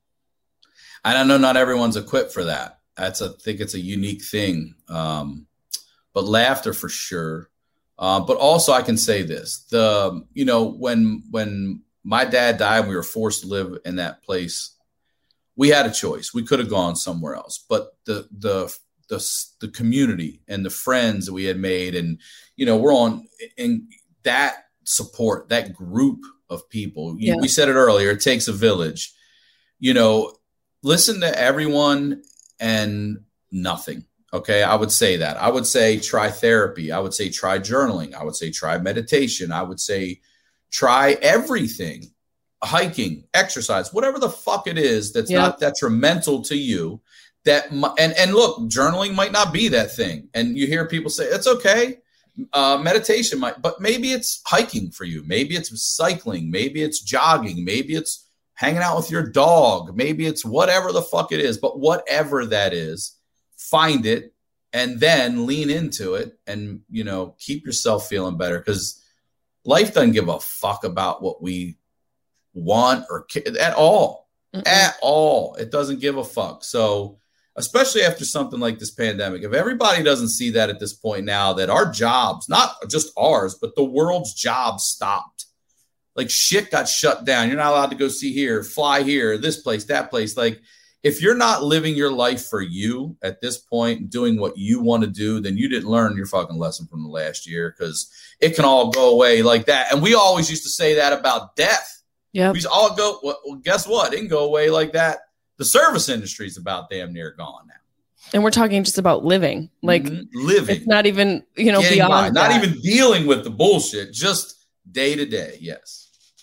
B: And I know not everyone's equipped for that. That's a, I think it's a unique thing. Um, but laughter for sure. Uh, but also I can say this, the, you know, when, when my dad died, we were forced to live in that place. We had a choice. We could have gone somewhere else, but the, the, the, the community and the friends that we had made, and, you know, we're on in that support, that group of people. Yeah. We said it earlier, it takes a village. You know, listen to everyone and nothing. Okay. I would say that. I would say try therapy. I would say try journaling. I would say try meditation. I would say try everything, hiking, exercise, whatever the fuck it is that's yeah. not detrimental to you. That and and look, journaling might not be that thing. And you hear people say it's okay. Uh, meditation might, but maybe it's hiking for you. Maybe it's cycling. Maybe it's jogging. Maybe it's hanging out with your dog. Maybe it's whatever the fuck it is. But whatever that is, find it and then lean into it and, you know, keep yourself feeling better, because life doesn't give a fuck about what we want or at all. Mm-mm. At all. It doesn't give a fuck. So especially after something like this pandemic, if everybody doesn't see that at this point now, that our jobs, not just ours, but the world's jobs stopped. Like shit got shut down. You're not allowed to go see here, fly here, this place, that place. Like if you're not living your life for you at this point, doing what you want to do, then you didn't learn your fucking lesson from the last year, because it can all go away like that. And we always used to say that about death.
A: Yeah,
B: we all go. Well, guess what? It can go away like that. The service industry is about damn near gone now.
A: And we're talking just about living, like
B: mm-hmm. living.
A: It's not even, you know,
B: Getting
A: beyond
B: by. Not
A: that.
B: even dealing with the bullshit, just day to day. Yes.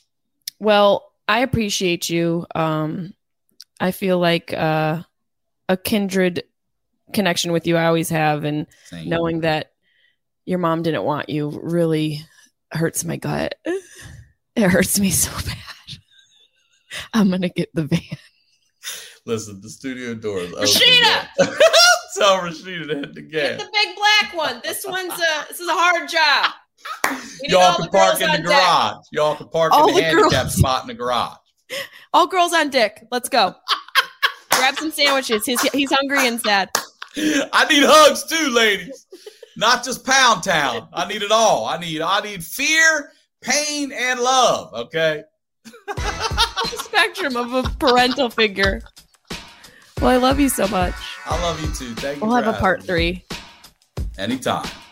A: Well, I appreciate you. Um, I feel like uh, a kindred connection with you. I always have, and Same. Knowing that your mom didn't want you really hurts my gut. It hurts me so bad. I'm gonna get the van.
B: Listen, the studio door is open.
A: Rashida!
B: Tell Rashida to hit the
A: Get
B: gas.
A: the big black one. This one's a this is a hard job. We need
B: Y'all
A: all
B: can
A: the
B: park
A: girls
B: in the
A: on deck.
B: garage. Y'all can park
C: All
B: in the,
C: the
B: handicap
C: girls.
B: spot in the garage.
C: All girls on Dick. Let's go. Grab some sandwiches. He's he's hungry and sad.
B: I need hugs too, ladies. Not just Pound Town. I need it all. I need I need fear, pain, and love. Okay.
C: The spectrum of a parental figure. Well, I love you so much.
B: I love you too. Thank you.
C: We'll
B: for
C: have a
B: having
C: part
B: me.
C: three.
B: Anytime.